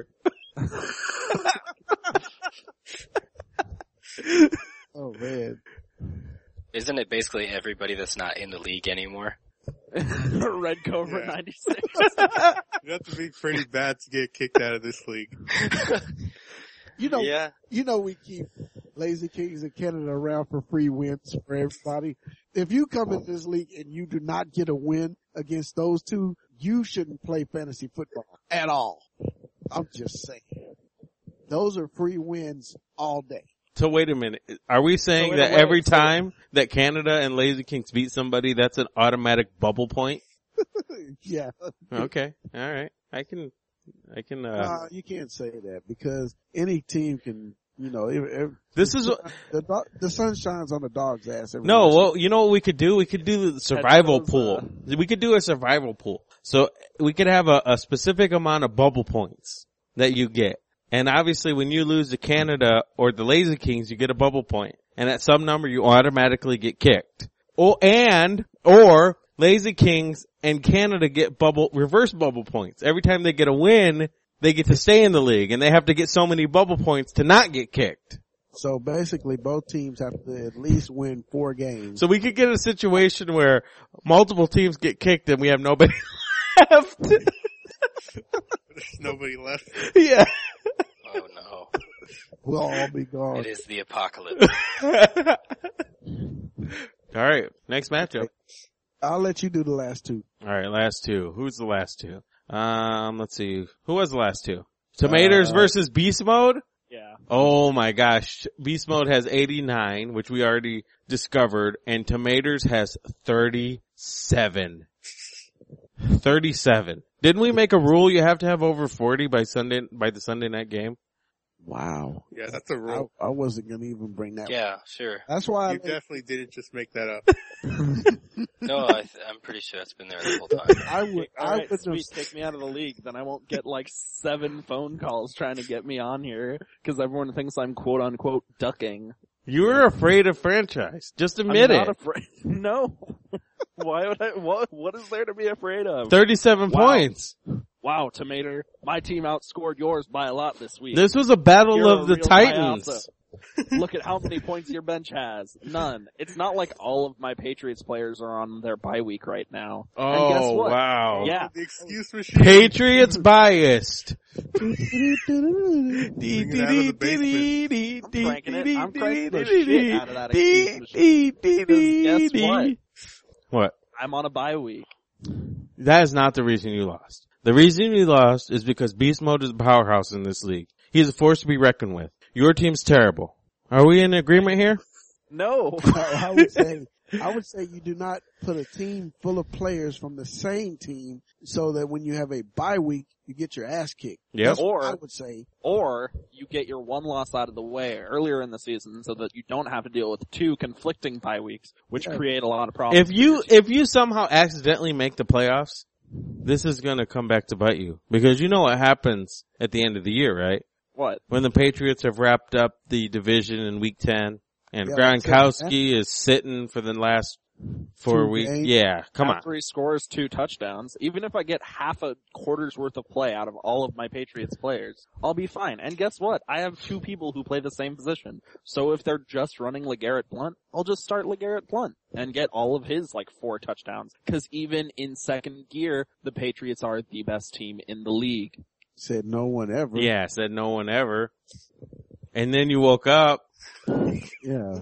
Oh man. Isn't it basically everybody that's not in the league anymore? Red Cobra Yeah. ninety-six. You have to be pretty bad to get kicked out of this league. You know, Yeah. you know we keep Lazy Kings in Canada around for free wins for everybody. If you come in this league and you do not get a win against those two, you shouldn't play fantasy football at all. I'm just saying. Those are free wins all day. So wait a minute. Are we saying So in a that way, every so- time that Canada and Lazy Kings beat somebody, that's an automatic bubble point? Yeah. Okay. All right. I can, I can, uh, Uh, you can't say that because any team can, you know, if, if, this is, the, do- the sun shines on the dog's ass. Every no, once in a well, you know what we could do? We could do the survival those, pool. We could do a survival pool. So we could have a, a specific amount of bubble points that you get. And obviously when you lose to Canada or the Lazy Kings, you get a bubble point. And at some number you automatically get kicked. Oh, and, or Lazy Kings and Canada get bubble, reverse bubble points. Every time they get a win, they get to stay in the league and they have to get so many bubble points to not get kicked. So basically both teams have to at least win four games. So we could get a situation where multiple teams get kicked and we have nobody left. There's nobody left. Yeah. Oh no. We'll all be gone. It is the apocalypse. Alright, next matchup. I'll let you do the last two. Alright, last two. Who's the last two? Um, let's see. Who was the last two? Tomatoes Uh, versus Beast Mode? Yeah. Oh my gosh. Beast Mode has eighty-nine, which we already discovered, and Tomatoes has thirty-seven. thirty-seven. Didn't we make a rule you have to have over forty by Sunday, by the Sunday night game? Wow. Yeah, that's a I, rule. I wasn't gonna even bring that. Yeah, sure. That's why I You let- definitely didn't just make that up. No, I th- I'm pretty sure it's been there the whole time. I would, I Alright, would sweet, take me out of the league, then I won't get like seven phone calls trying to get me on here, cause everyone thinks I'm quote unquote ducking. You were afraid of franchise. Just I'm admit not it. afraid. No. Why would I, what, what is there to be afraid of? thirty-seven Wow. points. Wow, Tomato, my team outscored yours by a lot this week. This was a battle You're of a the real Titans. Mayasa. Look at how many points your bench has. None. It's not like all of my Patriots players are on their bye week right now. and guess Oh, what? wow. Yeah. The excuse machine. Patriots biased. Bring it out of the basement. I'm cranking it. I'm cranking the shit out of that excuse machine. Because guess what? What? I'm on a bye week. That is not the reason you lost. The reason you lost is because Beast Mode is a powerhouse in this league. He is a force to be reckoned with. Your team's terrible. Are we in agreement here? No. I would say, I would say you do not put a team full of players from the same team so that when you have a bye week, you get your ass kicked. Yep. That's what Or- I would say. Or you get your one loss out of the way earlier in the season so that you don't have to deal with two conflicting bye weeks, which Yeah. create a lot of problems. If you, if you somehow accidentally make the playoffs, this is gonna come back to bite you. Because you know what happens at the end of the year, right? What? When the Patriots have wrapped up the division in week ten and Yeah, Gronkowski is sitting for the last four Two weeks. games. Yeah, come on. After he scores two touchdowns, even if I get half a quarter's worth of play out of all of my Patriots players, I'll be fine. And guess what? I have two people who play the same position. So if they're just running LeGarrette Blunt, I'll just start LeGarrette Blunt and get all of his like four touchdowns. Cause even in second gear, the Patriots are the best team in the league. Said no one ever. Yeah, said no one ever. And then you woke up. Yeah.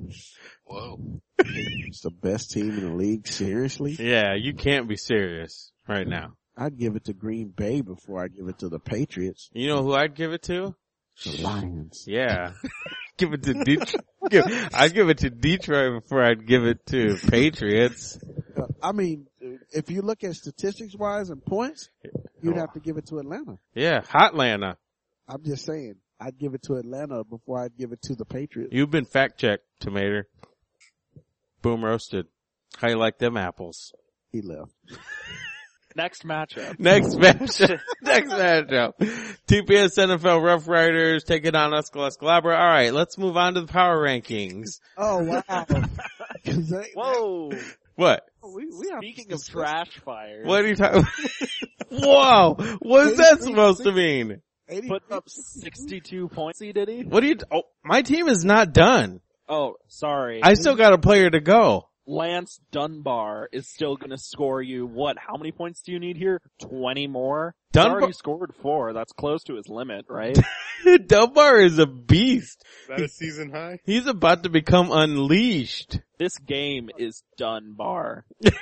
Whoa. It's the best team in the league. Seriously? Yeah, you can't be serious right now. I'd give it to Green Bay before I give it to the Patriots. You know who I'd give it to? The Lions. Yeah. give it to Detroit. Give, I'd give it to Detroit before I'd give it to Patriots. Uh, I mean, if you look at statistics wise and points, you'd have to give it to Atlanta. Yeah, Hotlanta. I'm just saying, I'd give it to Atlanta before I'd give it to the Patriots. You've been fact checked, Tomato. Boom roasted. How you like them apples? He left. Next matchup. Next matchup. Next matchup. T P S N F L Rough Riders taking on Escal Escalabra. All right, let's move on to the power rankings. Oh wow! 'Cause they- Whoa! What? we, we have Speaking of trash fires, What are you talking? Whoa! What is that supposed to mean? eighty putting up sixty-two points, he did he? What do you? Oh, my team is not done. Oh, sorry. I still got a player to go. Lance Dunbar is still gonna score you, what, how many points do you need here? twenty more? He's Dunbar- already scored four, that's close to his limit, right? Dunbar is a beast. Is that a season high? He's about to become unleashed. This game is Dunbar.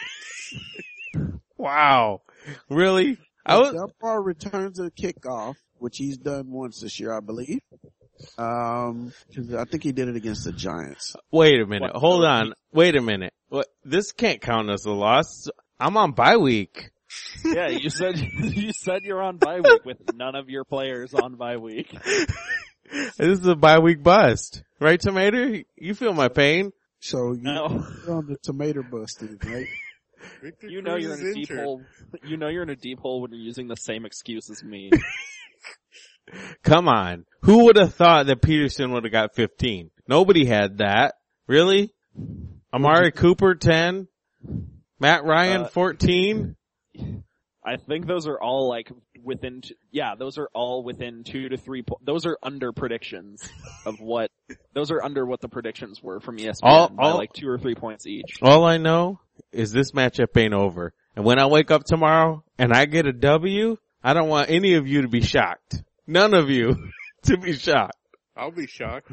Wow. Really? I was, Dunbar returns a kickoff, which he's done once this year, I believe. Um, 'cause I think he did it against the Giants. wait a minute. What? Hold on. Wait a minute. What? This can't count as a loss. I'm on bye week. Yeah, you said, you said you're on bye week with none of your players on bye week. This is a bye week bust. Right, Tomato? You feel my pain? So you, No. you're on the tomato busting, right? Victor You know Cruz you're is in a deep injured. hole, you know you're in a deep hole when you're using the same excuse as me. Come on. Who would have thought that Peterson would have got fifteen? Nobody had that. Really? Amari Cooper, ten? Matt Ryan, Uh, fourteen. I think those are all like within, t- yeah, those are all within two to three, po- those are under predictions of what, those are under what the predictions were from E S P N All- by all- like two or three points each. All I know is this matchup ain't over. And when I wake up tomorrow and I get a W, I don't want any of you to be shocked. None of you to be shocked. I'll be shocked.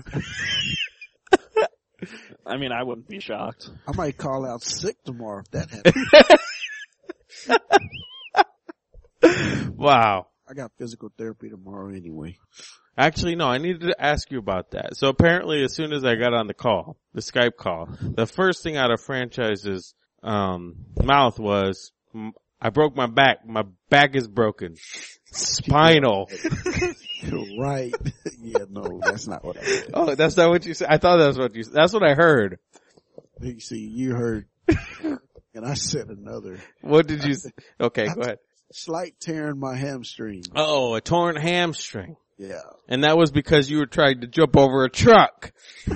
I mean, I wouldn't be shocked. I might call out sick tomorrow if that happens. Wow. I got physical therapy tomorrow anyway. Actually, no, I needed to ask you about that. So apparently as soon as I got on the call, the Skype call, the first thing out of Franchise's, um, mouth was, "M- I broke my back. My back is broken. Spinal." Right. Yeah, no, that's not what I said. Oh, that's not what you said? I thought that's what you said. That's what I heard. You see, you heard, and I said another. What did you say? Okay, go ahead. Slight tear in my hamstring. Oh, a torn hamstring. Yeah. And that was because you were trying to jump over a truck.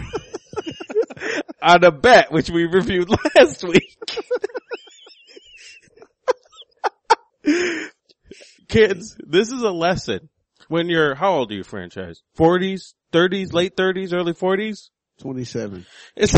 On a bet, which we reviewed last week. Kids, this is a lesson. When you're, how old are you, Franchise? forties, thirties, late thirties, early forties? twenty-seven. It's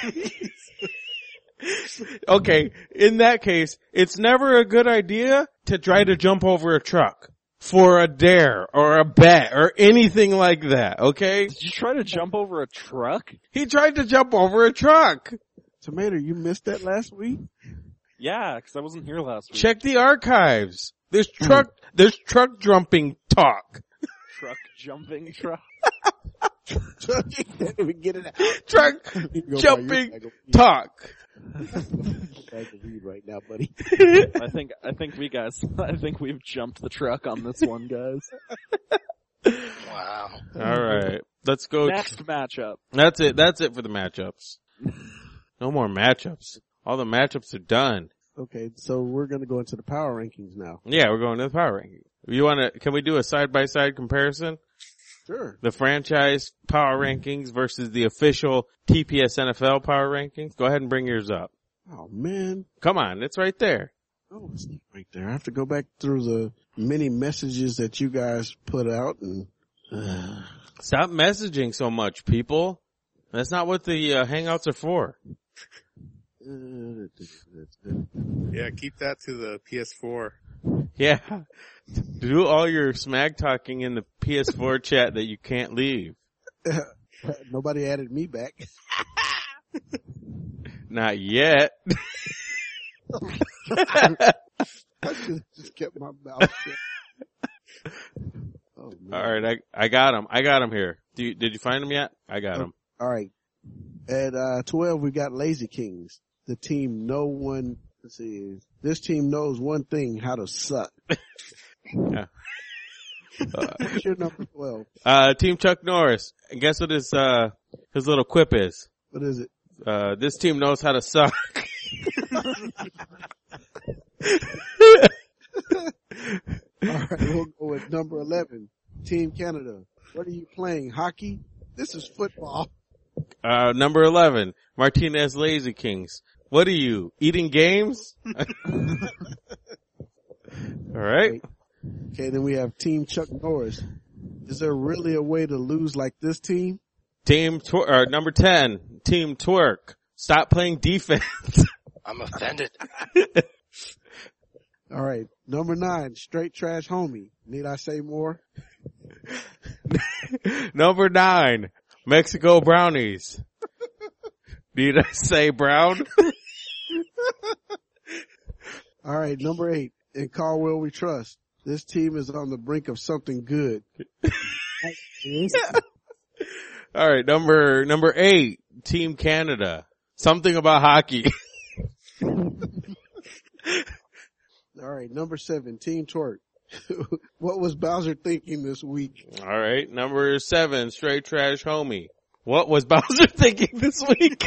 okay, in that case, it's never a good idea to try to jump over a truck for a dare or a bet or anything like that, okay? Did you try to jump over a truck? He tried to jump over a truck. Tomato, you missed that last week? Yeah, because I wasn't here last week. Check the archives. There's truck, there's truck jumping talk. Truck jumping truck. Can't even get it out. Truck You can go buy jumping your bag of- talk. bag of weed right now, buddy. I think, I think we guys, I think we've jumped the truck on this one, guys. Wow. Alright, let's go. Next matchup. That's it, that's it for the matchups. No more matchups. All the matchups are done. Okay, so we're gonna go into the power rankings now. Yeah, we're going to the power ranking. You wanna, can we do a side by side comparison? Sure. The franchise power rankings versus the official T P S N F L power rankings? Go ahead and bring yours up. Oh man. Come on, it's right there. Oh, it's not right there. I have to go back through the many messages that you guys put out and, uh, Stop messaging so much, people. That's not what the uh, hangouts are for. Yeah, keep that to the P S four. Yeah. Do all your smack talking in the P S four chat that you can't leave. nobody added me back. Not yet. I should have just kept my mouth shut. Oh, man. All right, I I got him. I got him here. Do you, did you find him yet? I got him. All right. At uh twelve, we got Lazy Kings. The team no one, let's see, this team knows one thing, how to suck. Yeah. Uh, What's your number twelve? uh, Team Chuck Norris. And guess what his uh his little quip is? What is it? Uh, this team knows how to suck. All right, we'll go with number eleven. Team Canada. What are you playing? Hockey? This is football. Uh, number eleven, Martinez Lazy Kings. What are you, eating games? Alright. Okay, then we have Team Chuck Norris. Is there really a way to lose like this team? Team twer- or number ten, Team Twerk. Stop playing defense. I'm offended. All right, number nine, Straight Trash Homie. Need I say more? Number nine, Mexico Brownies. Need I say brown? All right, number eight, In Caldwell We Trust. This team is on the brink of something good. Alright, number, number eight, Team Canada. Something about hockey. All right, number seven, Team Twerk. What was Bowser thinking this week? Alright, number seven, Straight Trash Homie. What was Bowser thinking this week?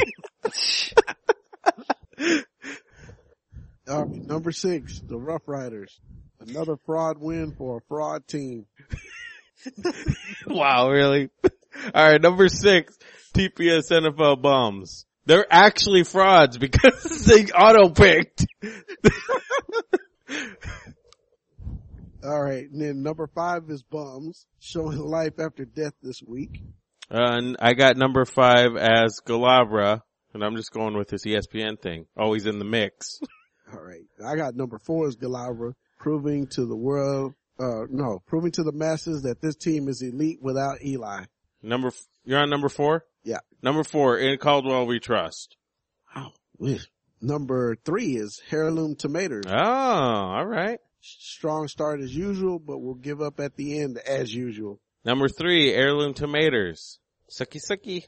All right, number six, the Rough Riders. Another fraud win for a fraud team. Wow, really? Alright, number six, T P S N F L Bums. They're actually frauds because they auto-picked. All right. And then number five is bums, showing life after death this week. Uh, and I got number five as Galabra, and I'm just going with this E S P N thing. Always in the mix. All right. I got number four is Galabra, proving to the world, uh, no, proving to the masses that this team is elite without Eli. Number, f- you're on number four? Yeah. Number four, in Caldwell we trust. Oh, number three is Heirloom Tomatoes. Oh, alright. Strong start as usual, but will give up at the end as usual. Number three, Heirloom Tomatoes. Sucky sucky.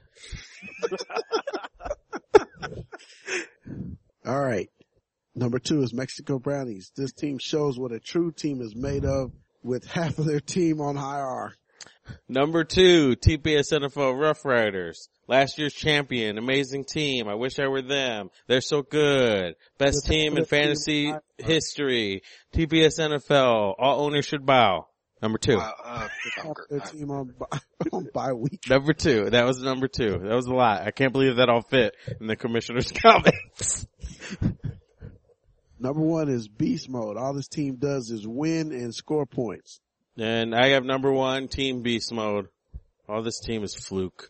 All right. Number two is Mexico Brownies. This team shows what a true team is made of with half of their team on I R. Number two, T P S N F L Rough Riders. Last year's champion, amazing team. I wish I were them. They're so good. Best With team in the team fantasy on I R. history. T P S N F L. All owners should bow. Number two. Wow, uh, Half their team on bye, on bye week. Number two. That was number two. That was a lot. I can't believe that all fit in the commissioner's comments. Number one is beast mode. All this team does is win and score points. And I have number one, Team Beast Mode. All this team is fluke.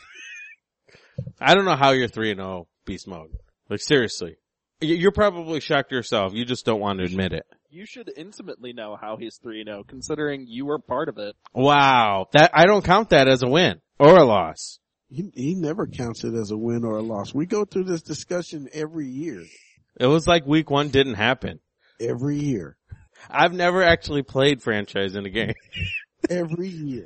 I don't know how you're three and oh Beast Mode. Like seriously. You're probably shocked yourself. You just don't want to admit it. You should intimately know how he's three and oh, considering you were part of it. Wow. That, I don't count that as a win or a loss. He, he never counts it as a win or a loss. We go through this discussion every year. It was like week one didn't happen. Every year. I've never actually played franchise in a game. Every year.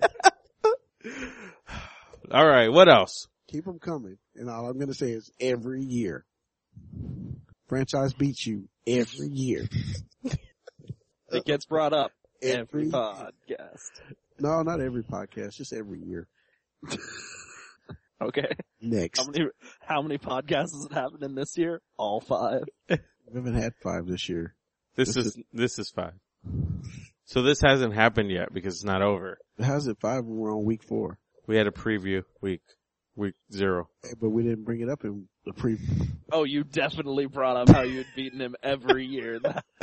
All right. What else? Keep them coming. And all I'm going to say is every year. Franchise beats you every year. It gets brought up every Every- podcast. No, not every podcast, just every year. Okay. Next. How many, how many podcasts has it happened in this year? All five. We haven't had five this year. This, This is, this is fine. So this hasn't happened yet because it's not over. How's it five when we're on week four? We had a preview week, week zero. But we didn't bring it up in the pre. Oh, you definitely brought up how you'd beaten him every year.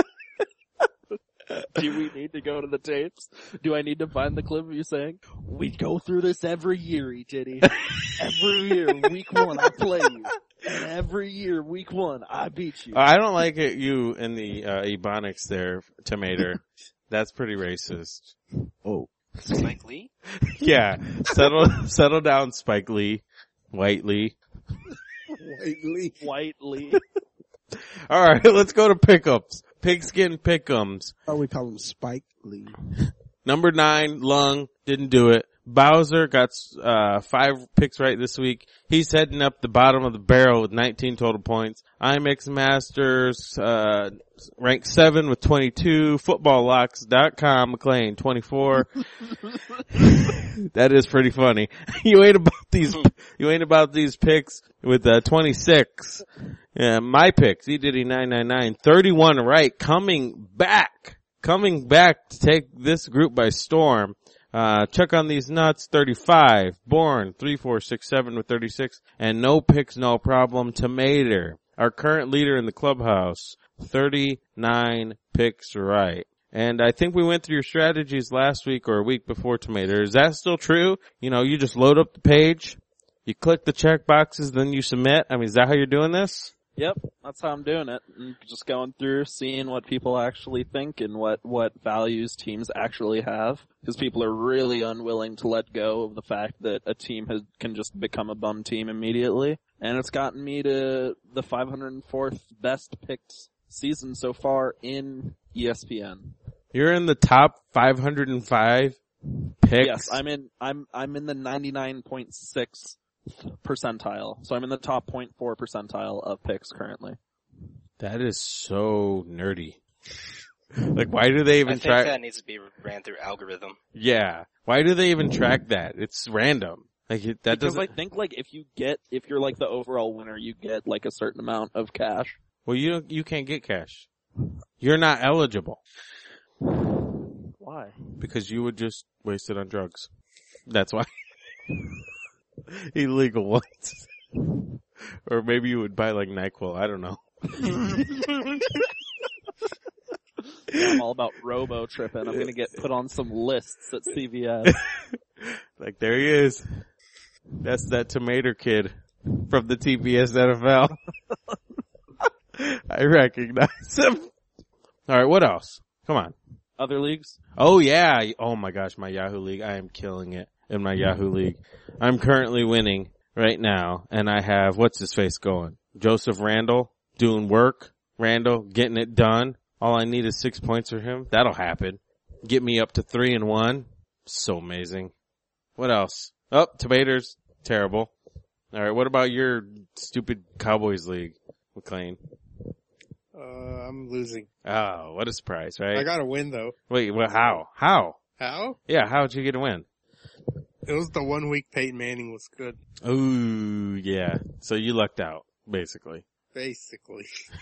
Do we need to go to the tapes? Do I need to find the clip of you saying, we go through this every year, E Titty. Every year, week one, I play you. And every year, week one, I beat you. I don't like it, you and the, uh, Ebonics there, Tomato. That's pretty racist. Oh. Spike Lee? Yeah. Settle, settle down, Spike Lee. White Lee. Wait, Lee. Whitely. Alright, let's go to pickups. Pigskin pick'ems. Or we call him Spike Lee. Number nine, Lung, didn't do it. Bowser got, uh, five picks right this week. He's heading up the bottom of the barrel with nineteen total points. IMix Masters, uh, ranked seven with twenty-two. Football Locks dot com, McLean, twenty-four. That is pretty funny. You ain't about these, you ain't about these picks with, uh, twenty-six. Yeah, my picks, E Diddy nine nine nine, thirty-one right, coming back, coming back to take this group by storm. Uh, check on these nuts, thirty-five, Born, three four six seven with thirty-six, and no picks, no problem, Tomato, our current leader in the clubhouse, thirty-nine picks right. And I think we went through your strategies last week or a week before, Tomato. Is that still true? You know, you just load up the page, you click the check boxes, then you submit. I mean, is that how you're doing this? Yep, that's how I'm doing it. And just going through, seeing what people actually think and what, what values teams actually have. Because people are really unwilling to let go of the fact that a team has, can just become a bum team immediately. And it's gotten me to the five hundred fourth best picked season so far in E S P N. You're in the top five hundred five picks? Yes, I'm in, I'm, I'm in the ninety-nine point six percentile. So I'm in the top zero point four percentile of picks currently. That is so nerdy. Like, why do they even I think track? that needs to be ran through algorithm. Yeah. Why do they even track that? It's random. Like, it, that Because doesn't, I think like if you get, if you're like the overall winner, you get like a certain amount of cash. well, you don't, you can't get cash. You're not eligible Why? because you would just waste it on drugs. That's why. Illegal ones. Or maybe you would buy like NyQuil. I don't know. Yeah, I'm all about robo tripping. I'm gonna get put on some lists at C V S. Like, there he is. That's that tomato kid from the T B S N F L. I recognize him. Alright, what else? Come on. Other leagues? Oh yeah. Oh my gosh, my Yahoo League. I am killing it in my Yahoo League. I'm currently winning right now, and I have, what's his face going? Joseph Randall doing work. Randall getting it done. All I need is six points for him. That'll happen. Get me up to three and one. So amazing. What else? Oh, tomatoes. Terrible. Alright, what about your stupid Cowboys League, McLean? Uh, I'm losing. Oh, what a surprise, right? I got a win though. Wait, well, how? How? How? Yeah, how'd you get a win? It was the one week Peyton Manning was good. Ooh, yeah. So you lucked out, basically. Basically.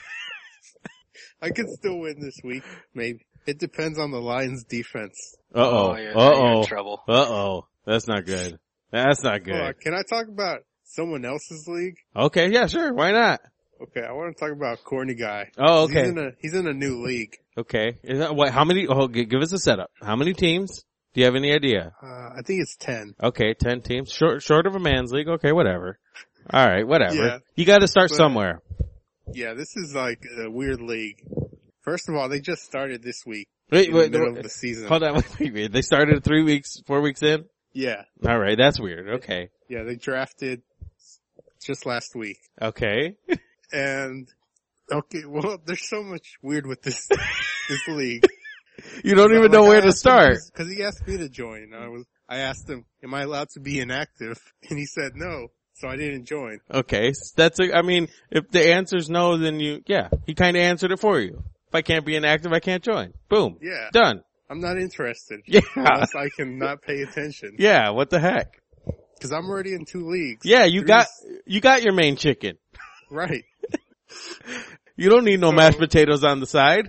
I could still win this week, maybe. It depends on the Lions defense. Uh-oh. Oh, yeah, now you're Uh-oh. in trouble. Uh-oh. That's not good. That's not Hold on, good. can I talk about someone else's league? Okay, yeah, sure. Why not? Okay, I want to talk about Corny Guy. Oh, He's okay. in a, he's in a new league. Okay. Is that, what, how many, oh, g- give us a setup. How many teams? Do you have any idea? Uh, I think it's ten. Okay, ten teams. Short, short of a man's league. Okay, whatever. Alright, whatever. Yeah. You gotta start But- somewhere. Yeah, this is like a weird league. First of all, they just started this week. Wait, in wait, the middle wait, of the season. hold on, wait, wait, wait. They started three weeks, four weeks in? Yeah, Alright, that's weird. Okay. yeah, they drafted just last week. Okay. And, okay, well, there's so much weird with this, this league. You don't even know where to start. Cause he asked me to join. And I was, I asked him, am I allowed to be inactive? And he said no. So I didn't join. Okay, s- that's a, I mean, if the answer's no, then you, yeah, he kinda answered it for you. If I can't be inactive, I can't join. Boom. Yeah. Done. I'm not interested. Yeah. Unless I can not pay attention. Yeah, what the heck? Cause I'm already in two leagues. Yeah, you Three- got, you got your main chicken. Right. You don't need no So- mashed potatoes on the side.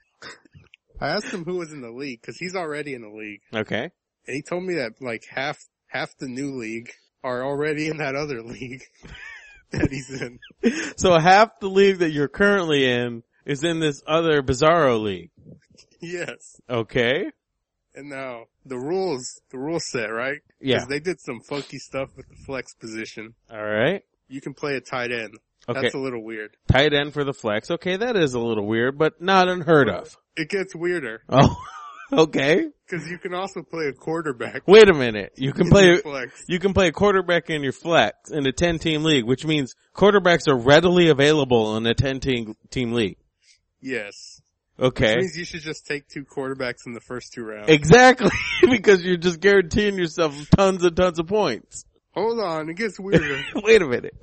I asked him who was in the league, cause he's already in the league. Okay. And he told me that like half, half the new league are already in that other league that he's in. So half the league that you're currently in is in this other Bizarro league. Yes. Okay. And now, the rules, the rule set, right? Yeah. 'Cause they did some funky stuff with the flex position. Alright. You can play a tight end. Okay. That's a little weird. Tight end for the flex. Okay, that is a little weird, but not unheard of. It gets weirder. Oh. Okay. Cause you can also play a quarterback. Wait a minute. You can in play, your flex. you can play a quarterback in your flex in a ten team league, which means quarterbacks are readily available in a ten team, team league. Yes. Okay. Which means you should just take two quarterbacks in the first two rounds. Exactly. Because you're just guaranteeing yourself tons and tons of points. Hold on, it gets weirder. Wait a minute.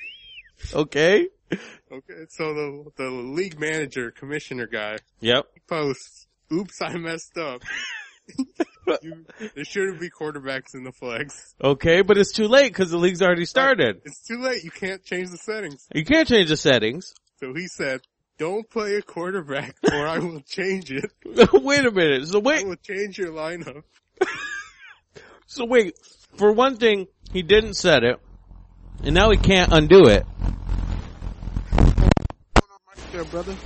Okay. Okay, so the, the league manager, commissioner guy, Yep. posts, oops, I messed up. you, there shouldn't be quarterbacks in the flex. Okay, but it's too late because the league's already started. It's too late, you can't change the settings. You can't change the settings. So he said, don't play a quarterback or I will change it. Wait a minute. So I wait, will change your lineup. so wait. For one thing, he didn't set it, and now he can't undo it. Right there, brother.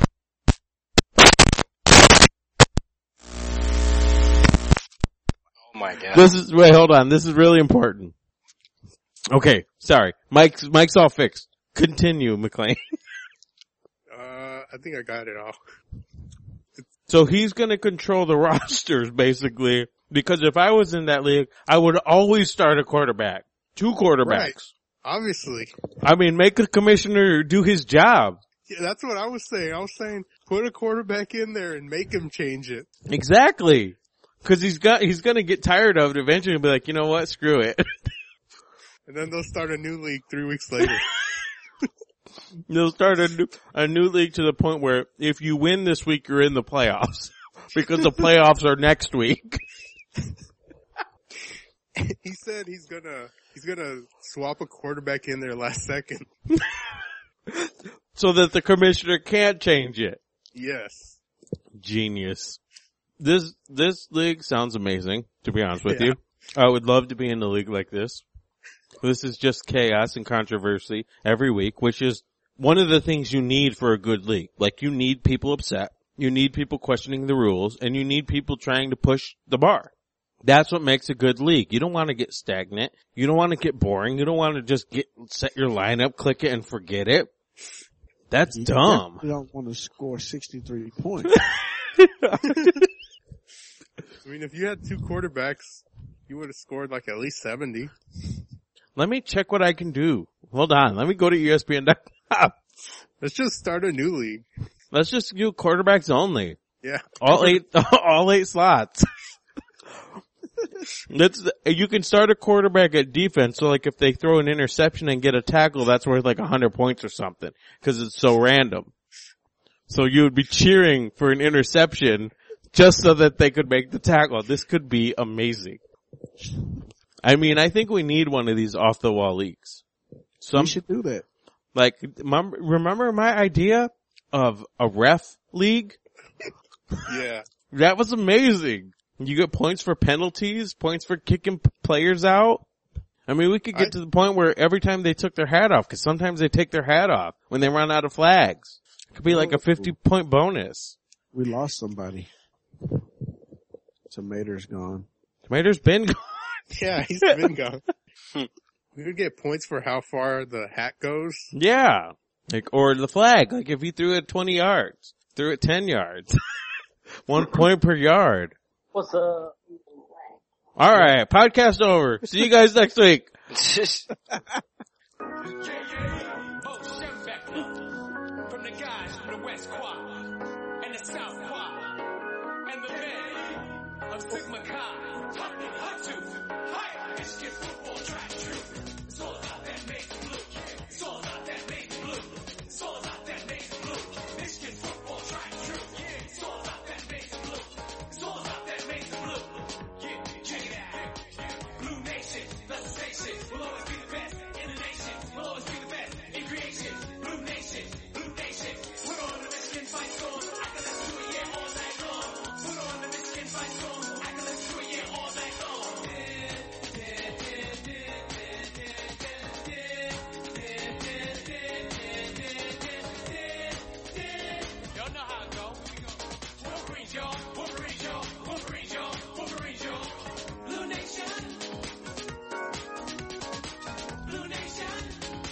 Oh my god. This is, wait, hold on. This is really important. Okay, sorry. Mike's, Mike's all fixed. Continue, McLean. Uh, I think I got it all. So he's gonna control the rosters, basically, because if I was in that league, I would always start a quarterback. Two quarterbacks. Right. Obviously. I mean, make the commissioner do his job. Yeah, that's what I was saying. I was saying, put a quarterback in there and make him change it. Exactly. Cause he's got, he's gonna get tired of it eventually and be like, you know what, screw it. And then they'll start a new league three weeks later. They'll start a new, a new league to the point where if you win this week, you're in the playoffs. Because the playoffs are next week. He said he's gonna, he's gonna swap a quarterback in there last second. So that the commissioner can't change it. Yes. Genius. This, this league sounds amazing, to be honest with Yeah. you. I would love to be in a league like this. This is just chaos and controversy every week, which is one of the things you need for a good league. Like, you need people upset, you need people questioning the rules, and you need people trying to push the bar. That's what makes a good league. You don't want to get stagnant. You don't want to get boring. You don't want to just get set your lineup, click it, and forget it. That's You dumb. definitely don't want to score sixty-three points. I mean, if you had two quarterbacks, you would have scored like at least seventy. Let me check what I can do. Hold on. Let me go to E S P N dot com. Let's just start a new league. Let's just do quarterbacks only. Yeah. All eight, all eight slots. Let's, you can start a quarterback at defense, so like if they throw an interception and get a tackle, that's worth like a hundred points or something, cause it's so random. So you would be cheering for an interception just so that they could make the tackle. This could be amazing. I mean, I think we need one of these off the wall leagues. Some, We should do that. like, mem- remember my idea of a ref league? Yeah. That was amazing. You get points for penalties, points for kicking p- players out. I mean, we could get I- to the point where every time they took their hat off, because sometimes they take their hat off when they run out of flags. It could be like a fifty point bonus. We lost somebody. Tomato's gone. Tomato's been gone. Yeah, he's been gone. We would get points for how far the hat goes. Yeah. Like, or the flag. Like if you threw it twenty yards, threw it ten yards. One point per yard. What's up? Alright, podcast over. See you guys next week. Yeah, yeah, Bo Schembechler, from the guys from the West Quad, and the South Quad, and the men of Sigma Chi. Hot, hot tooth, hi, Michigan football track truth. It's all about that maize and blue. It's all about that maize and blue. It's all about that maize and blue. Michigan football track truth. Yeah, it's all about that maize and blue. It's all about that maize and blue. Yeah, check it out. Blue Nation, that's the station. We'll always be the best in the nation. We'll always be the best in creation. Blue Nation, Blue Nation. Put on the Michigan fight song. I can listen to it, yeah, all night long. Put on the Michigan fight song. I can listen to it, yeah, all night long. Y'all know how it go. Wolverines, y'all. Wolverines, y'all. Wolverines, y'all. Wolverines, y'all. Blue Nation. Blue Nation.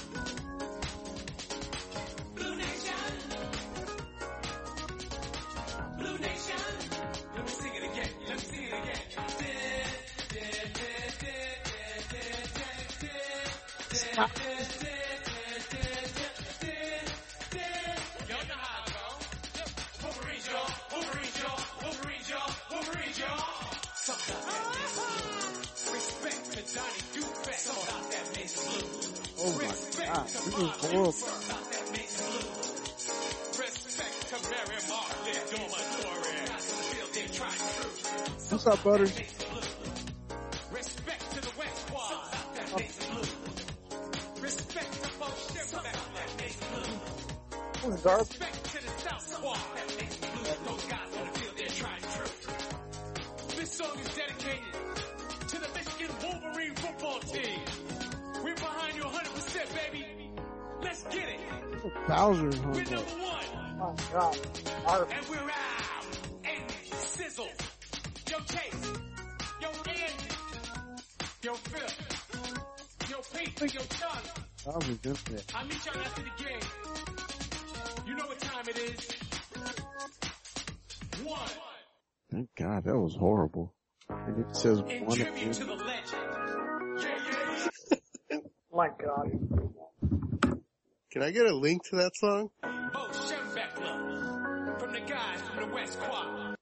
Blue Nation. Blue Nation. Let me sing it again. Let me sing it again. Stop. Y'all know how it go. Wolverines, y'all. Wolverines, y'all. Wolverines, y'all. Wolverines, y'all. Something about that Mason Blue. Respect to Johnny Dufett. Something about that Mason Blue. Oh my God. This is horrible. Something about that Mason Blue. Respect to Mary Martin Dormitory. Feel they tried through. What's up, Butters? Respect to the West Quad. Something about that Mason Blue. Respect to both ships. Something about that Mason Blue. Who's garbage? Respect to the South Squad. That Mason Blue. Those guys on the field, they're trying true. This song is dedicated to the Michigan Wolverine football team. We're behind you one hundred percent, baby. Let's get it. Bowser We're hung number up. one. Oh God. Our And we're out. And Sizzle. Yo, Chase. Yo, Andy. Yo, Phil. Yo, Pete. Yo, Charlie. Bowser's in there. I'll meet y'all after the game. You know what time it is. One. Thank God, that was horrible. And it says In one tribute to again. the legend. Yeah, yeah. my God. Can I get a link to that song? Bo Schembechler. From the guys from the West Quad.